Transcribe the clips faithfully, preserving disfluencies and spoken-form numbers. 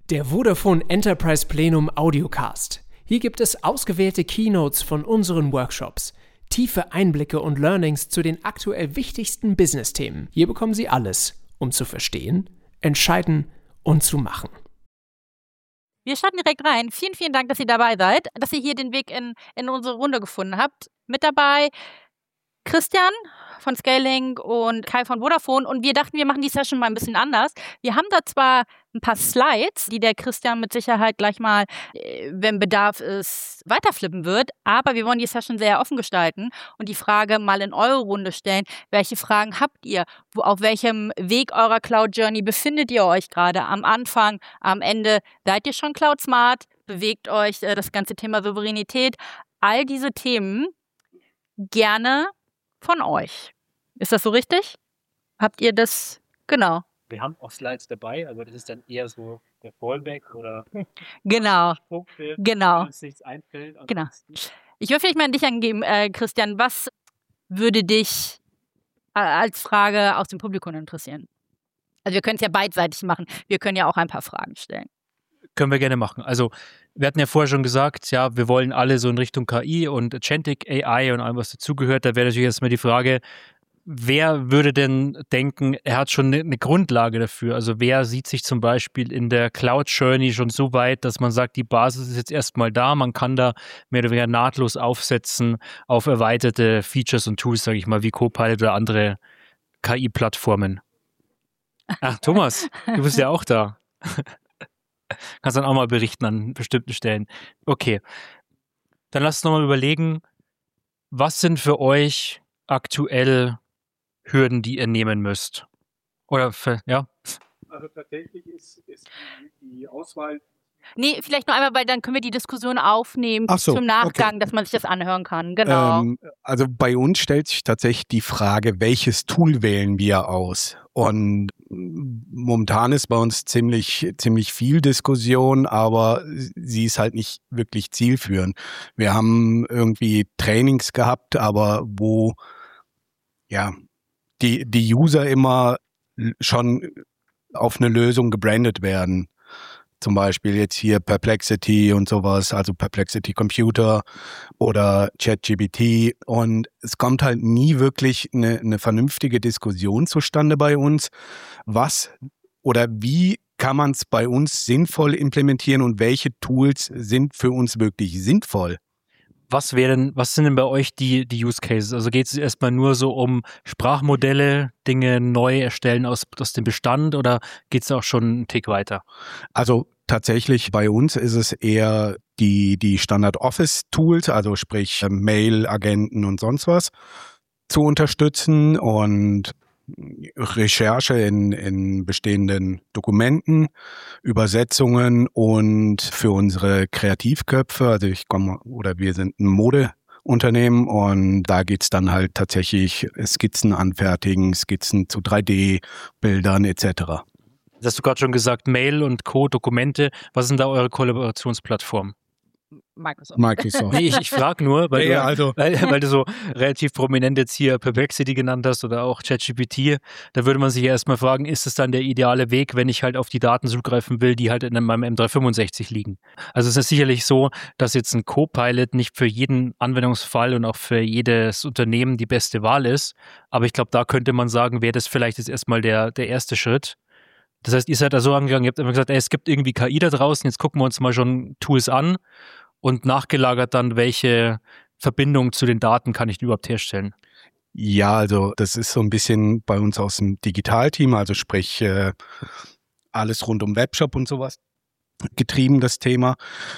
Der Vodafone Enterprise Plenum Audiocast. Hier gibt es ausgewählte Keynotes von unseren Workshops, tiefe Einblicke und Learnings zu den aktuell wichtigsten Business-Themen. Hier bekommen Sie alles, um zu verstehen, entscheiden und zu machen. Wir starten direkt rein. Vielen, vielen Dank, dass ihr dabei seid, dass ihr hier den Weg in, in unsere Runde gefunden habt. Mit dabei Christian von Scaling und Kai von Vodafone. Und wir dachten, wir machen die Session mal ein bisschen anders. Wir haben da zwar ein paar Slides, die der Christian mit Sicherheit gleich mal, wenn Bedarf ist, weiterflippen wird. Aber wir wollen die Session sehr offen gestalten und die Frage mal in eure Runde stellen. Welche Fragen habt ihr? Wo, auf welchem Weg eurer Cloud Journey befindet ihr euch gerade? Am Anfang, am Ende? Seid ihr schon Cloud Smart? Bewegt euch äh, das ganze Thema Souveränität? All diese Themen gerne von euch. Ist das so richtig? Habt ihr das? Genau. Wir haben auch Slides dabei, also das ist dann eher so der Fallback oder genau. Punkte, genau. wenn uns nichts einfällt. Genau. Ich würde vielleicht mal an dich angeben, äh, Christian. Was würde dich äh, als Frage aus dem Publikum interessieren? Also wir können es ja beidseitig machen. Wir können ja auch ein paar Fragen stellen. Können wir gerne machen. Also wir hatten ja vorher schon gesagt, ja, wir wollen alle so in Richtung K I und Agentic A I und allem, was dazugehört. Da wäre natürlich erstmal die Frage, wer würde denn denken, er hat schon eine Grundlage dafür? Also wer sieht sich zum Beispiel in der Cloud Journey schon so weit, dass man sagt, die Basis ist jetzt erstmal da, man kann da mehr oder weniger nahtlos aufsetzen auf erweiterte Features und Tools, sage ich mal, wie Copilot oder andere K I-Plattformen. Ach, Thomas, du bist ja auch da. Kannst dann auch mal berichten an bestimmten Stellen. Okay, dann lasst uns nochmal überlegen, was sind für euch aktuell Hürden, die ihr nehmen müsst? Oder, für, ja? Also tatsächlich ist, ist die, die Auswahl... Nee, vielleicht noch einmal, weil dann können wir die Diskussion aufnehmen Ach so, zum Nachgang, okay. dass man sich das anhören kann. Genau. Ähm, also bei uns stellt sich tatsächlich die Frage, welches Tool wählen wir aus? Und momentan ist bei uns ziemlich, ziemlich viel Diskussion, aber sie ist halt nicht wirklich zielführend. Wir haben irgendwie Trainings gehabt, aber wo ja die, die User immer schon auf eine Lösung gebrandet werden. Zum Beispiel jetzt hier Perplexity und sowas, also Perplexity Computer oder ChatGPT. Und es kommt halt nie wirklich eine, eine vernünftige Diskussion zustande bei uns. Was oder wie kann man es bei uns sinnvoll implementieren und welche Tools sind für uns wirklich sinnvoll? Was wären, was sind denn bei euch die, die Use Cases? Also geht es erstmal nur so um Sprachmodelle, Dinge neu erstellen aus, aus dem Bestand oder geht es auch schon einen Tick weiter? Also tatsächlich bei uns ist es eher die, die Standard-Office-Tools, also sprich Mail, Agenten und sonst was zu unterstützen und Recherche in, in bestehenden Dokumenten, Übersetzungen und für unsere Kreativköpfe, also ich komme oder wir sind ein Modeunternehmen und da geht's dann halt tatsächlich Skizzen anfertigen, Skizzen zu drei D-Bildern et cetera. Das hast du gerade schon gesagt, Mail und Co., Dokumente. Was sind da eure Kollaborationsplattformen? Microsoft. Microsoft. Nee, ich, ich frage nur, weil, ja, du, also. weil, weil du so relativ prominent jetzt hier Perplexity genannt hast oder auch ChatGPT. Da würde man sich ja erstmal fragen, ist es dann der ideale Weg, wenn ich halt auf die Daten zugreifen will, die halt in meinem M drei fünfundsechzig liegen? Also es ist sicherlich so, dass jetzt ein Copilot nicht für jeden Anwendungsfall und auch für jedes Unternehmen die beste Wahl ist. Aber ich glaube, da könnte man sagen, wäre das vielleicht jetzt erstmal der, der erste Schritt. Das heißt, ihr seid da so angegangen, ihr habt immer gesagt, ey, es gibt irgendwie K I da draußen, jetzt gucken wir uns mal schon Tools an und nachgelagert dann, welche Verbindung zu den Daten kann ich überhaupt herstellen? Ja, also das ist so ein bisschen bei uns aus dem Digitalteam, also sprich äh, alles rund um Webshop und sowas getrieben, das Thema.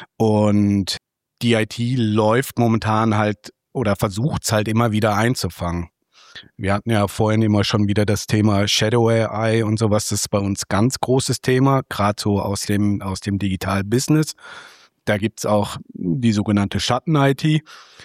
Und die I T läuft momentan halt oder versucht es halt immer wieder einzufangen. Wir hatten ja vorhin immer schon wieder das Thema Shadow A I und sowas. Das ist bei uns ganz großes Thema, gerade so aus dem, aus dem Digital-Business. Da gibt's auch die sogenannte Schatten-I T.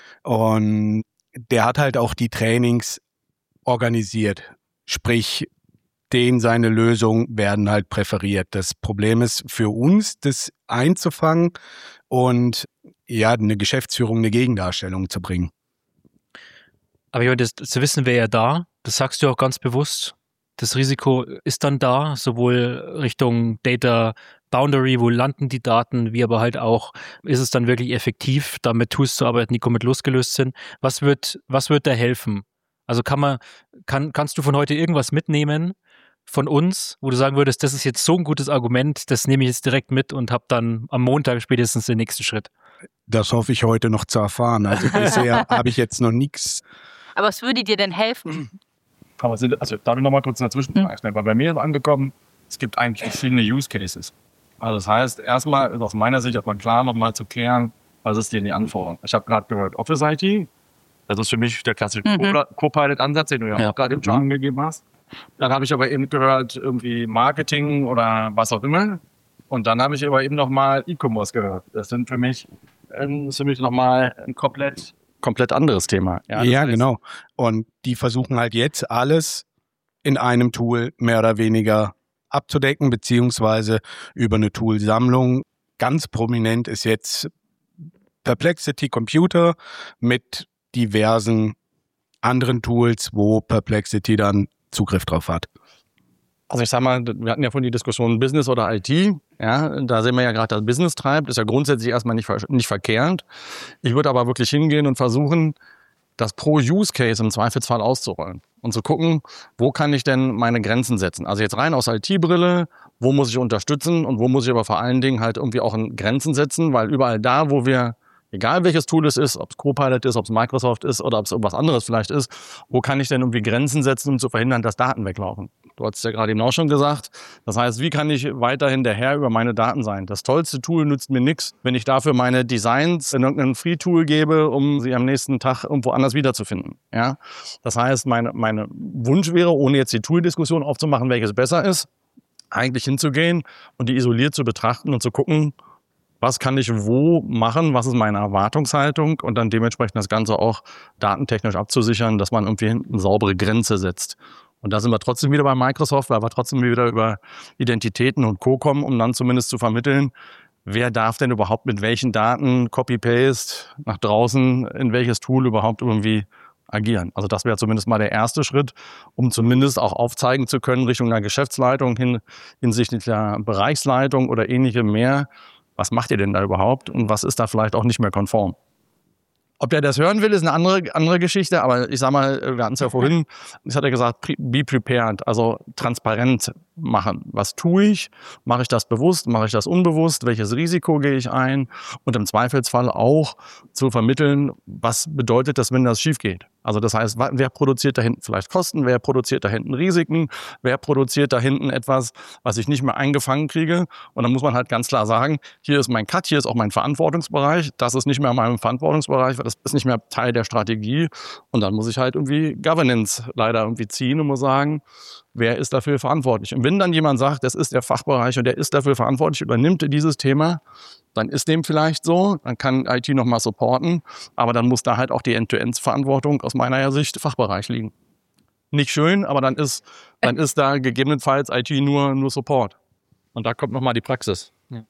Und der hat halt auch die Trainings organisiert. Sprich, den seine Lösungen werden halt präferiert. Das Problem ist für uns, das einzufangen und ja, eine Geschäftsführung, eine Gegendarstellung zu bringen. Aber ich meine, das, das Wissen wäre ja da. Das sagst du auch ganz bewusst. das Risiko ist dann da, sowohl Richtung Data Boundary, wo landen die Daten, wie aber halt auch, ist es dann wirklich effektiv, da mit Tools zu arbeiten, die komplett losgelöst sind. Was wird, was wird da helfen? Also kann man, kann, kannst du von heute irgendwas mitnehmen von uns, wo du sagen würdest, das ist jetzt so ein gutes Argument, das nehme ich jetzt direkt mit und habe dann am Montag spätestens den nächsten Schritt? Das hoffe ich heute noch zu erfahren. Also bisher habe ich jetzt noch nichts. Aber was würde dir denn helfen? Also darf ich noch mal kurz dazwischen Hm. weil bei mir ist angekommen, es gibt eigentlich verschiedene Use Cases. Also das heißt, erstmal ist aus meiner Sicht erstmal klar, nochmal zu klären, was ist denn die Anforderung. Ich habe gerade gehört, Office I T, das ist für mich der klassische Mhm. Co-Pilot-Ansatz, den du ja, Ja. auch gerade eben schon angegeben hast. Dann habe ich aber eben gehört, irgendwie Marketing oder was auch immer. Und dann habe ich aber eben nochmal E-Commerce gehört. Das sind für mich, ähm, ist für mich nochmal ein komplett, komplett anderes Thema. Ja, das heißt, genau. Und die versuchen halt jetzt alles in einem Tool mehr oder weniger abzudecken, beziehungsweise über eine Toolsammlung. Ganz prominent ist jetzt Perplexity Computer mit diversen anderen Tools, wo Perplexity dann Zugriff drauf hat. Also ich sag mal, wir hatten ja vorhin die Diskussion Business oder I T. Ja, da sehen wir ja gerade, dass Business treibt. Ist ja grundsätzlich erstmal nicht, ver- nicht verkehrt. Ich würde aber wirklich hingehen und versuchen, das pro Use Case im Zweifelsfall auszurollen und zu gucken, wo kann ich denn meine Grenzen setzen. Also jetzt rein aus I T-Brille, wo muss ich unterstützen und wo muss ich aber vor allen Dingen halt irgendwie auch in Grenzen setzen, weil überall da, wo wir, egal welches Tool es ist, ob es Copilot ist, ob es Microsoft ist oder ob es irgendwas anderes vielleicht ist, wo kann ich denn irgendwie Grenzen setzen, um zu verhindern, dass Daten weglaufen? Du hast ja gerade eben auch schon gesagt. Das heißt, wie kann ich weiterhin der Herr über meine Daten sein? Das tollste Tool nützt mir nichts, wenn ich dafür meine Designs in irgendein Free-Tool gebe, um sie am nächsten Tag irgendwo anders wiederzufinden. Ja? Das heißt, mein meine Wunsch wäre, ohne jetzt die Tool-Diskussion aufzumachen, welches besser ist, eigentlich hinzugehen und die isoliert zu betrachten und zu gucken, was kann ich wo machen, was ist meine Erwartungshaltung und dann dementsprechend das Ganze auch datentechnisch abzusichern, dass man irgendwie eine saubere Grenze setzt. Und da sind wir trotzdem wieder bei Microsoft, weil wir trotzdem wieder über Identitäten und Co. kommen, um dann zumindest zu vermitteln, wer darf denn überhaupt mit welchen Daten Copy-Paste nach draußen in welches Tool überhaupt irgendwie agieren. Also das wäre zumindest mal der erste Schritt, um zumindest auch aufzeigen zu können, Richtung einer Geschäftsleitung hin, hinsichtlich der Bereichsleitung oder ähnlichem mehr, was macht ihr denn da überhaupt und was ist da vielleicht auch nicht mehr konform? Ob der das hören will, ist eine andere, andere Geschichte, aber ich sag mal, wir hatten es ja vorhin, ich hatte gesagt, be prepared, also transparent machen. Was tue ich? Mache ich das bewusst? Mache ich das unbewusst? Welches Risiko gehe ich ein? Und im Zweifelsfall auch zu vermitteln, was bedeutet das, wenn das schief geht? Also das heißt, wer produziert da hinten vielleicht Kosten? Wer produziert da hinten Risiken? Wer produziert da hinten etwas, was ich nicht mehr eingefangen kriege? Und dann muss man halt ganz klar sagen, hier ist mein Cut, hier ist auch mein Verantwortungsbereich. Das ist nicht mehr mein Verantwortungsbereich, weil das ist nicht mehr Teil der Strategie. Und dann muss ich halt irgendwie Governance leider irgendwie ziehen und muss sagen, wer ist dafür verantwortlich? Und wenn dann jemand sagt, das ist der Fachbereich und der ist dafür verantwortlich, übernimmt dieses Thema, dann ist dem vielleicht so, dann kann I T nochmal supporten, aber dann muss da halt auch die End-to-End-Verantwortung aus meiner Sicht Fachbereich liegen. Nicht schön, aber dann ist, dann ist da gegebenenfalls I T nur, nur Support. Und da kommt nochmal die Praxis.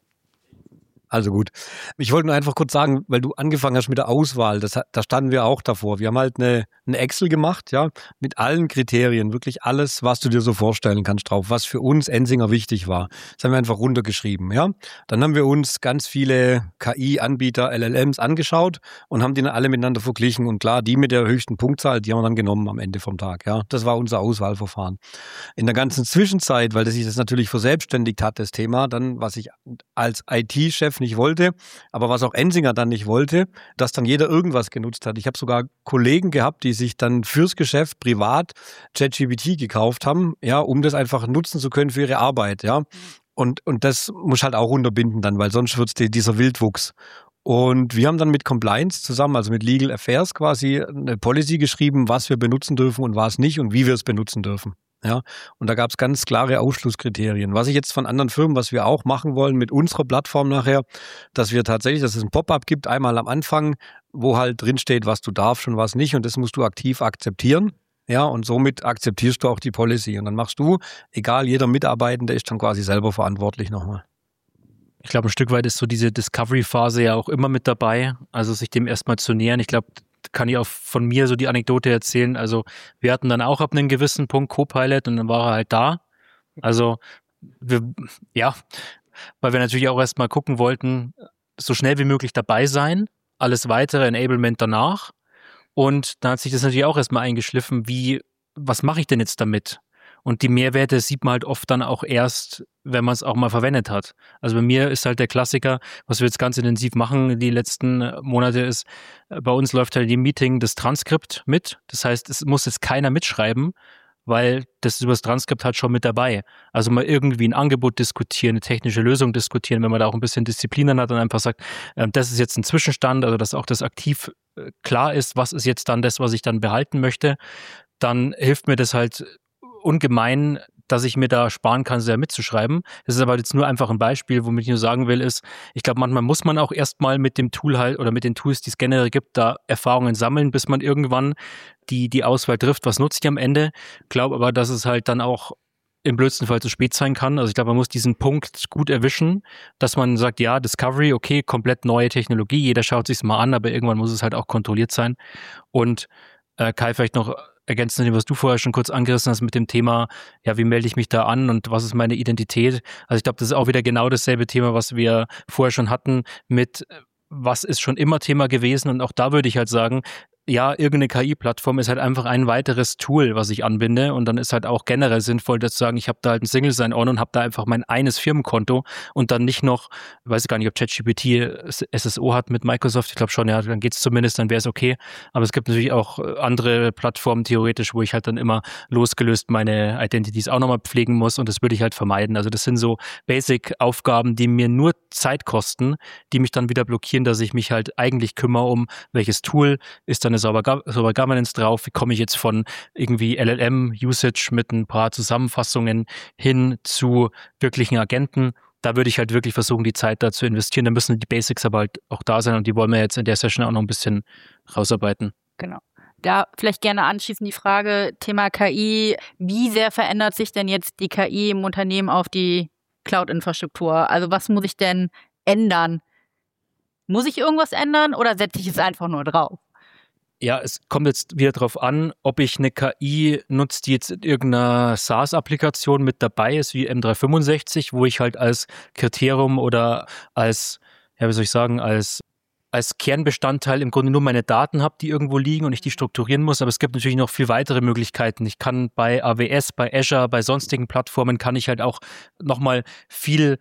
Also gut. Ich wollte nur einfach kurz sagen, weil du angefangen hast mit der Auswahl, das, da standen wir auch davor. Wir haben halt eine, eine Excel gemacht, ja, mit allen Kriterien, wirklich alles, was du dir so vorstellen kannst drauf, was für uns Ensinger wichtig war. Das haben wir einfach runtergeschrieben, ja. Dann haben wir uns ganz viele K I-Anbieter, L L Ms angeschaut und haben die dann alle miteinander verglichen. Und klar, die mit der höchsten Punktzahl, die haben wir dann genommen am Ende vom Tag, ja. Das war unser Auswahlverfahren. In der ganzen Zwischenzeit, weil das sich das natürlich verselbstständigt hat, das Thema, dann, was ich als I T-Chef nicht wollte, aber was auch Ensinger dann nicht wollte, dass dann jeder irgendwas genutzt hat. Ich habe sogar Kollegen gehabt, die sich dann fürs Geschäft privat ChatGPT gekauft haben, ja, um das einfach nutzen zu können für ihre Arbeit, ja. Und, und das muss halt auch unterbinden dann, weil sonst wird es dieser Wildwuchs. Und wir haben dann mit Compliance zusammen, also mit Legal Affairs quasi eine Policy geschrieben, was wir benutzen dürfen und was nicht und wie wir es benutzen dürfen. Ja, und da gab es ganz klare Ausschlusskriterien. Was ich jetzt von anderen Firmen, was wir auch machen wollen mit unserer Plattform nachher, dass wir tatsächlich, dass es ein Pop-up gibt, einmal am Anfang, wo halt drinsteht, was du darfst und was nicht und das musst du aktiv akzeptieren. Ja, und somit akzeptierst du auch die Policy und dann machst du, egal, jeder Mitarbeitende ist dann quasi selber verantwortlich nochmal. Ich glaube, ein Stück weit ist so diese Discovery-Phase ja auch immer mit dabei, also sich dem erstmal zu nähern. Ich glaube, kann ich auch von mir so die Anekdote erzählen. Also wir hatten dann auch ab einem gewissen Punkt Copilot und dann war er halt da. Also wir, ja, weil wir natürlich auch erstmal gucken wollten, so schnell wie möglich dabei sein, alles weitere Enablement danach. Und dann hat sich das natürlich auch erstmal eingeschliffen, wie, was mache ich denn jetzt damit? Und die Mehrwerte sieht man halt oft dann auch erst, wenn man es auch mal verwendet hat. Also bei mir ist halt der Klassiker, was wir jetzt ganz intensiv machen die letzten Monate ist, bei uns läuft halt im Meeting das Transkript mit. Das heißt, es muss jetzt keiner mitschreiben, weil das über das Transkript halt schon mit dabei. Also mal irgendwie ein Angebot diskutieren, eine technische Lösung diskutieren, wenn man da auch ein bisschen Disziplin dann hat und einfach sagt, äh, das ist jetzt ein Zwischenstand, also dass auch das aktiv äh, klar ist, was ist jetzt dann das, was ich dann behalten möchte, dann hilft mir das halt ungemein, dass ich mir da sparen kann, sehr mitzuschreiben. Das ist aber jetzt nur einfach ein Beispiel, womit ich nur sagen will, ist, ich glaube, manchmal muss man auch erstmal mit dem Tool halt oder mit den Tools, die es generell gibt, da Erfahrungen sammeln, bis man irgendwann die, die Auswahl trifft, was nutze ich am Ende. Ich glaube aber, dass es halt dann auch im blödsten Fall zu spät sein kann. Also ich glaube, man muss diesen Punkt gut erwischen, dass man sagt, ja, Discovery, okay, komplett neue Technologie, jeder schaut sich's mal an, aber irgendwann muss es halt auch kontrolliert sein. Und äh, Kai, vielleicht noch ergänzend, was du vorher schon kurz angerissen hast mit dem Thema, ja, wie melde ich mich da an und was ist meine Identität? Also ich glaube, das ist auch wieder genau dasselbe Thema, was wir vorher schon hatten mit, was ist schon immer Thema gewesen, und auch da würde ich halt sagen, ja, irgendeine K I-Plattform ist halt einfach ein weiteres Tool, was ich anbinde, und dann ist halt auch generell sinnvoll, das zu sagen, ich habe da halt ein Single Sign-On und habe da einfach mein eines Firmenkonto und dann nicht noch, ich weiß gar nicht, ob ChatGPT S S O hat mit Microsoft, ich glaube schon, ja, dann geht's zumindest, dann wäre es okay, aber es gibt natürlich auch andere Plattformen theoretisch, wo ich halt dann immer losgelöst meine Identities auch nochmal pflegen muss, und das würde ich halt vermeiden. Also das sind so Basic-Aufgaben, die mir nur Zeit kosten, die mich dann wieder blockieren, dass ich mich halt eigentlich kümmere um, welches Tool ist dann eine sauber, sauber Governance drauf, wie komme ich jetzt von irgendwie L L M-Usage mit ein paar Zusammenfassungen hin zu wirklichen Agenten. Da würde ich halt wirklich versuchen, die Zeit da zu investieren. Da müssen die Basics aber halt auch da sein, und die wollen wir jetzt in der Session auch noch ein bisschen rausarbeiten. Genau. Da vielleicht gerne anschließend die Frage, Thema K I, wie sehr verändert sich denn jetzt die K I im Unternehmen auf die Cloud-Infrastruktur? Also was muss ich denn ändern? Muss ich irgendwas ändern oder setze ich es einfach nur drauf? Ja, es kommt jetzt wieder darauf an, ob ich eine K I nutze, die jetzt in irgendeiner SaaS-Applikation mit dabei ist, wie M dreihundertfünfundsechzig, wo ich halt als Kriterium oder als, ja, wie soll ich sagen, als, als Kernbestandteil im Grunde nur meine Daten habe, die irgendwo liegen und ich die strukturieren muss. Aber es gibt natürlich noch viel weitere Möglichkeiten. Ich kann bei A W S, bei Azure, bei sonstigen Plattformen kann ich halt auch nochmal viel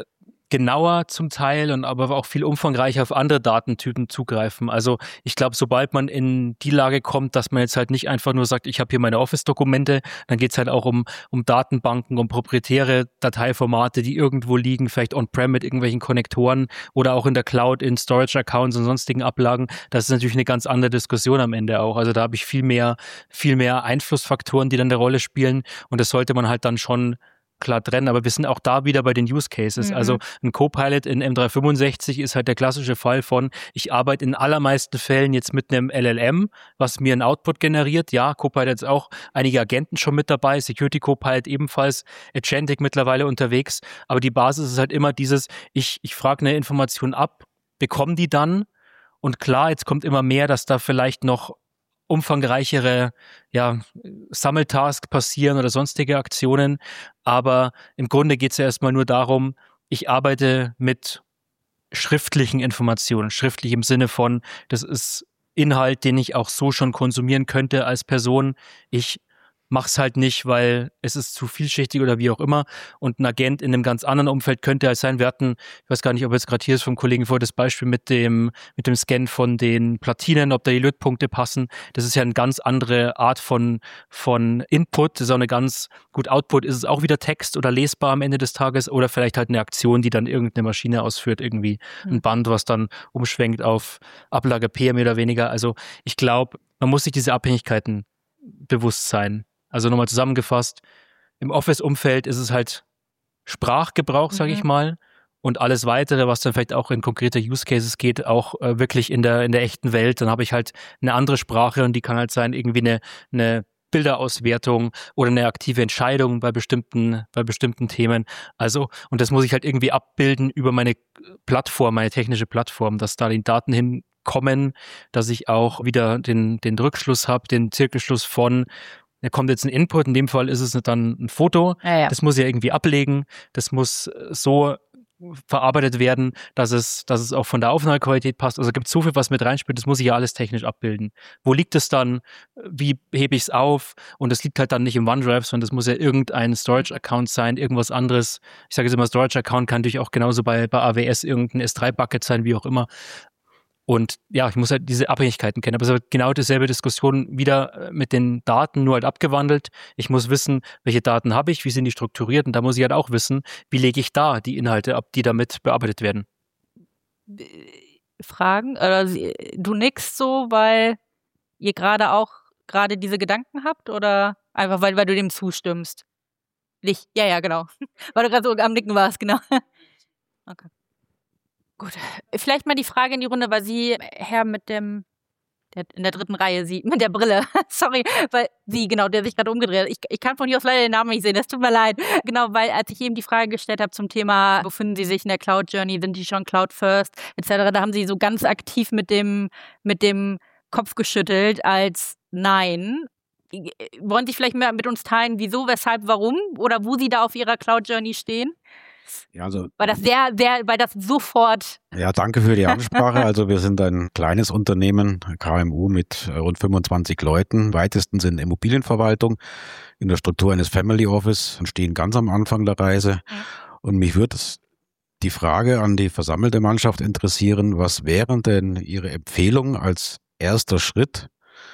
genauer zum Teil und aber auch viel umfangreicher auf andere Datentypen zugreifen. Also ich glaube, sobald man in die Lage kommt, dass man jetzt halt nicht einfach nur sagt, ich habe hier meine Office-Dokumente, dann geht es halt auch um, um Datenbanken, um proprietäre Dateiformate, die irgendwo liegen, vielleicht on-prem mit irgendwelchen Konnektoren oder auch in der Cloud in Storage-Accounts und sonstigen Ablagen. Das ist natürlich eine ganz andere Diskussion am Ende auch. Also da habe ich viel mehr, viel mehr Einflussfaktoren, die dann eine Rolle spielen, und das sollte man halt dann schon klar trennen, aber wir sind auch da wieder bei den Use Cases. Mhm. Also ein Copilot in M dreihundertfünfundsechzig ist halt der klassische Fall von, ich arbeite in allermeisten Fällen jetzt mit einem L L M, was mir einen Output generiert. Ja, Copilot ist auch einige Agenten schon mit dabei, Security Copilot ebenfalls, Agentic mittlerweile unterwegs, aber die Basis ist halt immer dieses, ich, ich frage eine Information ab, bekomme die dann, und klar, jetzt kommt immer mehr, dass da vielleicht noch umfangreichere ja, Sammeltask passieren oder sonstige Aktionen. Aber im Grunde geht es ja erstmal nur darum, ich arbeite mit schriftlichen Informationen. Schriftlich im Sinne von, das ist Inhalt, den ich auch so schon konsumieren könnte als Person. Ich mach's halt nicht, weil es ist zu vielschichtig oder wie auch immer. Und ein Agent in einem ganz anderen Umfeld könnte halt sein. Wir hatten, ich weiß gar nicht, ob jetzt gerade hier ist vom Kollegen vor, das Beispiel mit dem mit dem Scan von den Platinen, ob da die Lötpunkte passen. Das ist ja eine ganz andere Art von von Input. Das ist auch eine ganz, gut, Output ist es auch wieder Text oder lesbar am Ende des Tages oder vielleicht halt eine Aktion, die dann irgendeine Maschine ausführt, irgendwie ein Band, was dann umschwenkt auf Ablage P mehr oder weniger. Also ich glaube, man muss sich diese Abhängigkeiten bewusst sein. Also nochmal zusammengefasst, im Office-Umfeld ist es halt Sprachgebrauch, sage ich mal, und alles Weitere, was dann vielleicht auch in konkrete Use Cases geht, auch äh, wirklich in der in der echten Welt. Dann habe ich halt eine andere Sprache, und die kann halt sein, irgendwie eine, eine Bilderauswertung oder eine aktive Entscheidung bei bestimmten bei bestimmten Themen. Also, und das muss ich halt irgendwie abbilden über meine Plattform, meine technische Plattform, dass da die Daten hin kommen, dass ich auch wieder den, den Rückschluss habe, den Zirkelschluss von, da kommt jetzt ein Input, in dem Fall ist es dann ein Foto, Ja, ja. das muss ich irgendwie ablegen, das muss so verarbeitet werden, dass es, dass es auch von der Aufnahmequalität passt. Also gibt es so viel, was mit reinspielt, das muss ich ja alles technisch abbilden. Wo liegt es dann? Wie hebe ich es auf? Und das liegt halt dann nicht im OneDrive, sondern das muss ja irgendein Storage-Account sein, irgendwas anderes. Ich sage jetzt immer, Storage-Account kann natürlich auch genauso bei, bei A W S irgendein S drei Bucket sein, wie auch immer. Und ja, ich muss halt diese Abhängigkeiten kennen. Aber es ist halt genau dieselbe Diskussion wieder mit den Daten, nur halt abgewandelt. Ich muss wissen, welche Daten habe ich, wie sind die strukturiert, und da muss ich halt auch wissen, wie lege ich da die Inhalte ab, die damit bearbeitet werden. Fragen? Oder du nix so, weil ihr gerade auch gerade diese Gedanken habt, oder einfach weil, weil du dem zustimmst? Nicht? Ja, ja, genau. Weil du gerade so am Nicken warst, genau. Okay. Gut, vielleicht mal die Frage in die Runde, weil Sie, Herr mit dem, der in der dritten Reihe, Sie, mit der Brille, sorry, weil Sie, genau, der sich gerade umgedreht hat. Ich, ich kann von hier aus leider den Namen nicht sehen, das tut mir leid. Genau, weil als ich eben die Frage gestellt habe zum Thema, befinden Sie sich in der Cloud Journey, sind die schon Cloud First, et cetera, da haben Sie so ganz aktiv mit dem, mit dem Kopf geschüttelt als Nein. Wollen Sie vielleicht mehr mit uns teilen, wieso, weshalb, warum oder wo Sie da auf Ihrer Cloud Journey stehen? Ja, also, weil das sehr, sehr, weil das sofort. Ja, danke für die Ansprache. Also wir sind ein kleines Unternehmen, K M U mit rund fünfundzwanzig Leuten, weitesten sind Immobilienverwaltung in der Struktur eines Family Office und stehen ganz am Anfang der Reise. Und mich würde die Frage an die versammelte Mannschaft interessieren, was wären denn Ihre Empfehlungen als erster Schritt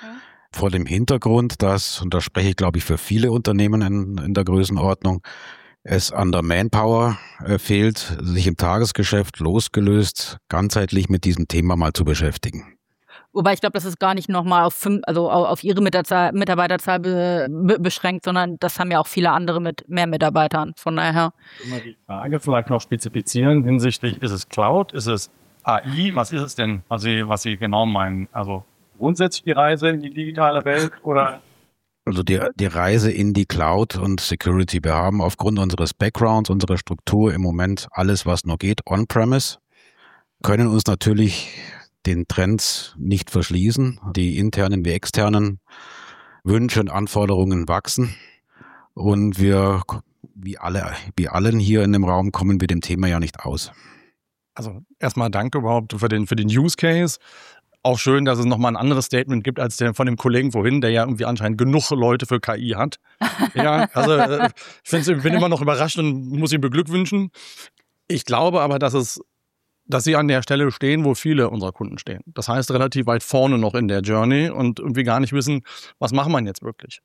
vor dem Hintergrund, dass, und da spreche ich glaube ich für viele Unternehmen in, in der Größenordnung, es an der Manpower äh, fehlt, sich im Tagesgeschäft losgelöst ganzheitlich mit diesem Thema mal zu beschäftigen. Wobei ich glaube, das ist gar nicht nochmal auf fünf, also auf Ihre Mitarbeiterzahl, Mitarbeiterzahl be, be, beschränkt, sondern das haben ja auch viele andere mit mehr Mitarbeitern. Von daher. Immer die Frage vielleicht noch spezifizieren hinsichtlich, ist es Cloud, ist es A I, was ist es denn, was Sie, was Sie genau meinen? Also grundsätzlich die Reise in die digitale Welt oder? Also die, die Reise in die Cloud und Security. Wir haben aufgrund unseres Backgrounds, unserer Struktur im Moment alles, was nur geht, on-premise, können uns natürlich den Trends nicht verschließen. Die internen wie externen Wünsche und Anforderungen wachsen. Und wir, wie alle, wie allen hier in dem Raum, kommen wir dem Thema ja nicht aus. Also erstmal danke überhaupt für den, für den Use Case. Auch schön, dass es nochmal ein anderes Statement gibt als der von dem Kollegen vorhin, der ja irgendwie anscheinend genug Leute für K I hat. Ja, also ich find's, bin immer noch überrascht und muss ihn beglückwünschen. Ich glaube aber, dass es, dass sie an der Stelle stehen, wo viele unserer Kunden stehen. Das heißt, relativ weit vorne noch in der Journey und irgendwie gar nicht wissen, was machen wir jetzt wirklich.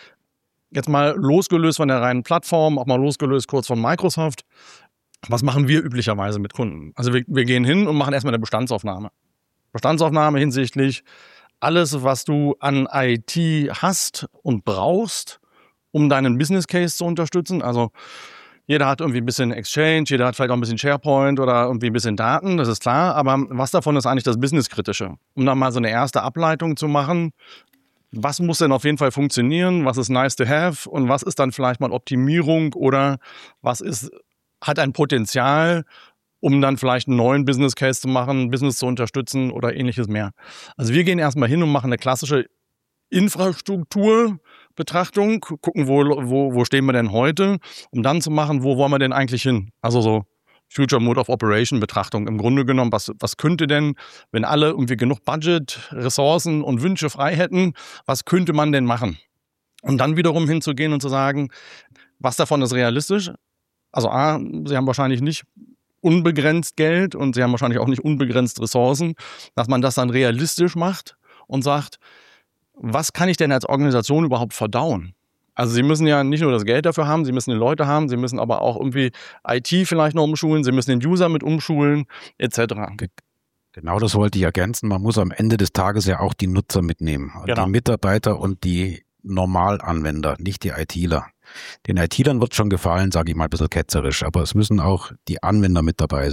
Jetzt mal losgelöst von der reinen Plattform, auch mal losgelöst kurz von Microsoft. Was machen wir üblicherweise mit Kunden? Also wir, wir gehen hin und machen erstmal eine Bestandsaufnahme. Bestandsaufnahme hinsichtlich alles, was du an I T hast und brauchst, um deinen Business Case zu unterstützen. Also jeder hat irgendwie ein bisschen Exchange, jeder hat vielleicht auch ein bisschen SharePoint oder irgendwie ein bisschen Daten, das ist klar. Aber was davon ist eigentlich das Business-Kritische? Um dann mal so eine erste Ableitung zu machen, was muss denn auf jeden Fall funktionieren, was ist nice to have und was ist dann vielleicht mal Optimierung oder was ist, hat ein Potenzial, um dann vielleicht einen neuen Business Case zu machen, Business zu unterstützen oder ähnliches mehr. Also wir gehen erstmal hin und machen eine klassische Infrastrukturbetrachtung, gucken, wo, wo, wo stehen wir denn heute, um dann zu machen, wo wollen wir denn eigentlich hin? Also so Future Mode of Operation Betrachtung im Grunde genommen, was, was könnte denn, wenn alle irgendwie genug Budget, Ressourcen und Wünsche frei hätten, was könnte man denn machen? Und dann wiederum hinzugehen und zu sagen, was davon ist realistisch? Also A, Sie haben wahrscheinlich nicht unbegrenzt Geld und Sie haben wahrscheinlich auch nicht unbegrenzt Ressourcen, dass man das dann realistisch macht und sagt, was kann ich denn als Organisation überhaupt verdauen? Also Sie müssen ja nicht nur das Geld dafür haben, Sie müssen die Leute haben, Sie müssen aber auch irgendwie I T vielleicht noch umschulen, Sie müssen den User mit umschulen, et cetera. Genau das wollte ich ergänzen. Man muss am Ende des Tages ja auch die Nutzer mitnehmen. Genau. Die Mitarbeiter und die Normalanwender, nicht die ITler. Den ITlern wird schon gefallen, sage ich mal ein bisschen ketzerisch, aber es müssen auch die Anwender mit dabei sein.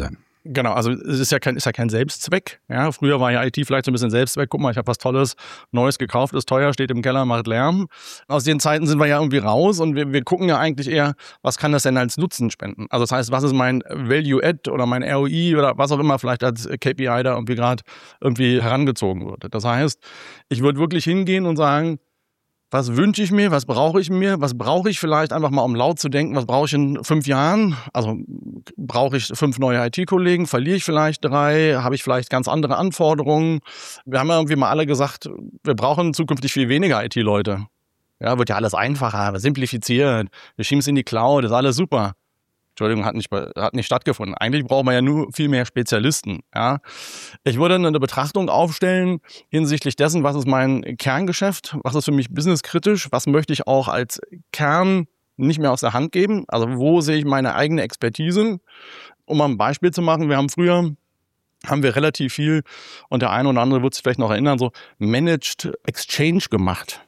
Genau, also es ist ja kein, ist ja kein Selbstzweck. Ja, früher war ja I T vielleicht so ein bisschen Selbstzweck. Guck mal, ich habe was Tolles, Neues gekauft, ist teuer, steht im Keller, macht Lärm. Aus den Zeiten sind wir ja irgendwie raus und wir, wir gucken ja eigentlich eher, was kann das denn als Nutzen spenden? Also das heißt, was ist mein Value-Add oder mein R O I oder was auch immer vielleicht als K P I da irgendwie gerade irgendwie herangezogen wurde. Das heißt, ich würde wirklich hingehen und sagen, was wünsche ich mir, was brauche ich mir, was brauche ich vielleicht einfach mal, um laut zu denken, was brauche ich in fünf Jahren? Also brauche ich fünf neue I T-Kollegen, verliere ich vielleicht drei, habe ich vielleicht ganz andere Anforderungen? Wir haben ja irgendwie mal alle gesagt, wir brauchen zukünftig viel weniger I T-Leute. Ja, wird ja alles einfacher, simplifiziert, wir schieben es in die Cloud, ist alles super. Entschuldigung, hat nicht, hat nicht stattgefunden. Eigentlich braucht man ja nur viel mehr Spezialisten. Ja. Ich würde eine Betrachtung aufstellen hinsichtlich dessen, was ist mein Kerngeschäft, was ist für mich businesskritisch, was möchte ich auch als Kern nicht mehr aus der Hand geben, also wo sehe ich meine eigene Expertise. Um mal ein Beispiel zu machen, wir haben früher, haben wir relativ viel, und der eine oder andere wird sich vielleicht noch erinnern, so Managed Exchange gemacht.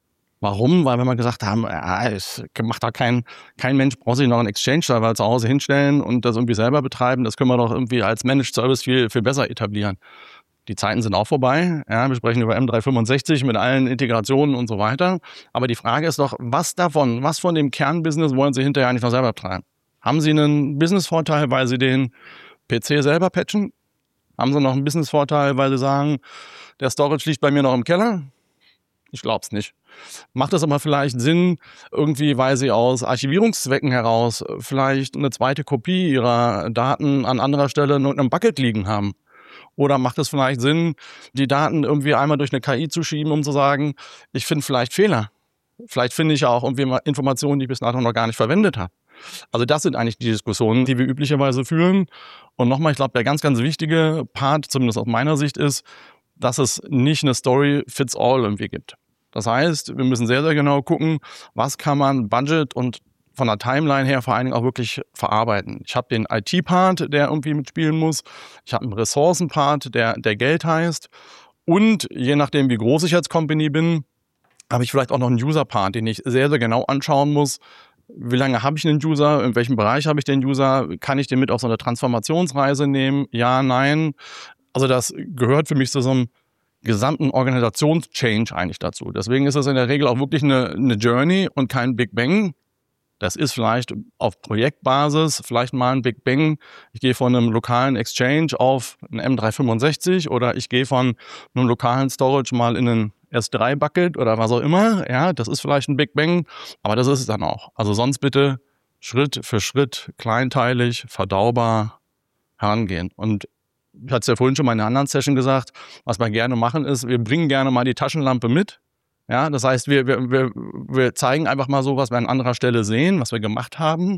Warum? Weil wir mal gesagt haben, ja, es macht da kein, kein Mensch, braucht sich noch einen Exchange-Server zu Hause hinstellen und das irgendwie selber betreiben. Das können wir doch irgendwie als Managed Service viel, viel besser etablieren. Die Zeiten sind auch vorbei. Ja, wir sprechen über M dreihundertfünfundsechzig mit allen Integrationen und so weiter. Aber die Frage ist doch, was davon, was von dem Kernbusiness wollen Sie hinterher eigentlich noch selber betreiben? Haben Sie einen Business-Vorteil, weil Sie den P C selber patchen? Haben Sie noch einen Business-Vorteil, weil Sie sagen, der Storage liegt bei mir noch im Keller? Ich glaube es nicht. Macht es aber vielleicht Sinn, irgendwie, weil Sie aus Archivierungszwecken heraus vielleicht eine zweite Kopie Ihrer Daten an anderer Stelle in irgendeinem Bucket liegen haben? Oder macht es vielleicht Sinn, die Daten irgendwie einmal durch eine K I zu schieben, um zu sagen, ich finde vielleicht Fehler. Vielleicht finde ich ja auch irgendwie Informationen, die ich bis dato noch gar nicht verwendet habe. Also das sind eigentlich die Diskussionen, die wir üblicherweise führen. Und nochmal, ich glaube, der ganz, ganz wichtige Part, zumindest aus meiner Sicht, ist, dass es nicht eine Story fits all irgendwie gibt. Das heißt, wir müssen sehr, sehr genau gucken, was kann man Budget und von der Timeline her vor allen Dingen auch wirklich verarbeiten. Ich habe den I T-Part, der irgendwie mitspielen muss. Ich habe einen Ressourcen-Part, der, der Geld heißt. Und je nachdem, wie groß ich als Company bin, habe ich vielleicht auch noch einen User-Part, den ich sehr, sehr genau anschauen muss. Wie lange habe ich einen User? In welchem Bereich habe ich den User? Kann ich den mit auf so eine Transformationsreise nehmen? Ja, nein. Also das gehört für mich zu so einem gesamten Organisations-Change eigentlich dazu. Deswegen ist es in der Regel auch wirklich eine, eine Journey und kein Big Bang. Das ist vielleicht auf Projektbasis, vielleicht mal ein Big Bang. Ich gehe von einem lokalen Exchange auf einen M dreihundertfünfundsechzig oder ich gehe von einem lokalen Storage mal in einen S drei Bucket oder was auch immer. Ja, das ist vielleicht ein Big Bang, aber das ist es dann auch. Also sonst bitte Schritt für Schritt, kleinteilig, verdaubar herangehen. Und ich hatte es ja vorhin schon mal in einer anderen Session gesagt, was wir gerne machen ist, wir bringen gerne mal die Taschenlampe mit. Ja, das heißt, wir, wir, wir, wir zeigen einfach mal so, was wir an anderer Stelle sehen, was wir gemacht haben,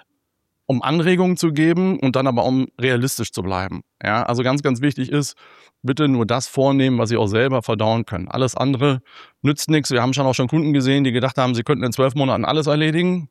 um Anregungen zu geben und dann aber um realistisch zu bleiben. Ja, also ganz, ganz wichtig ist, bitte nur das vornehmen, was Sie auch selber verdauen können. Alles andere nützt nichts. Wir haben schon auch schon Kunden gesehen, die gedacht haben, sie könnten in zwölf Monaten alles erledigen.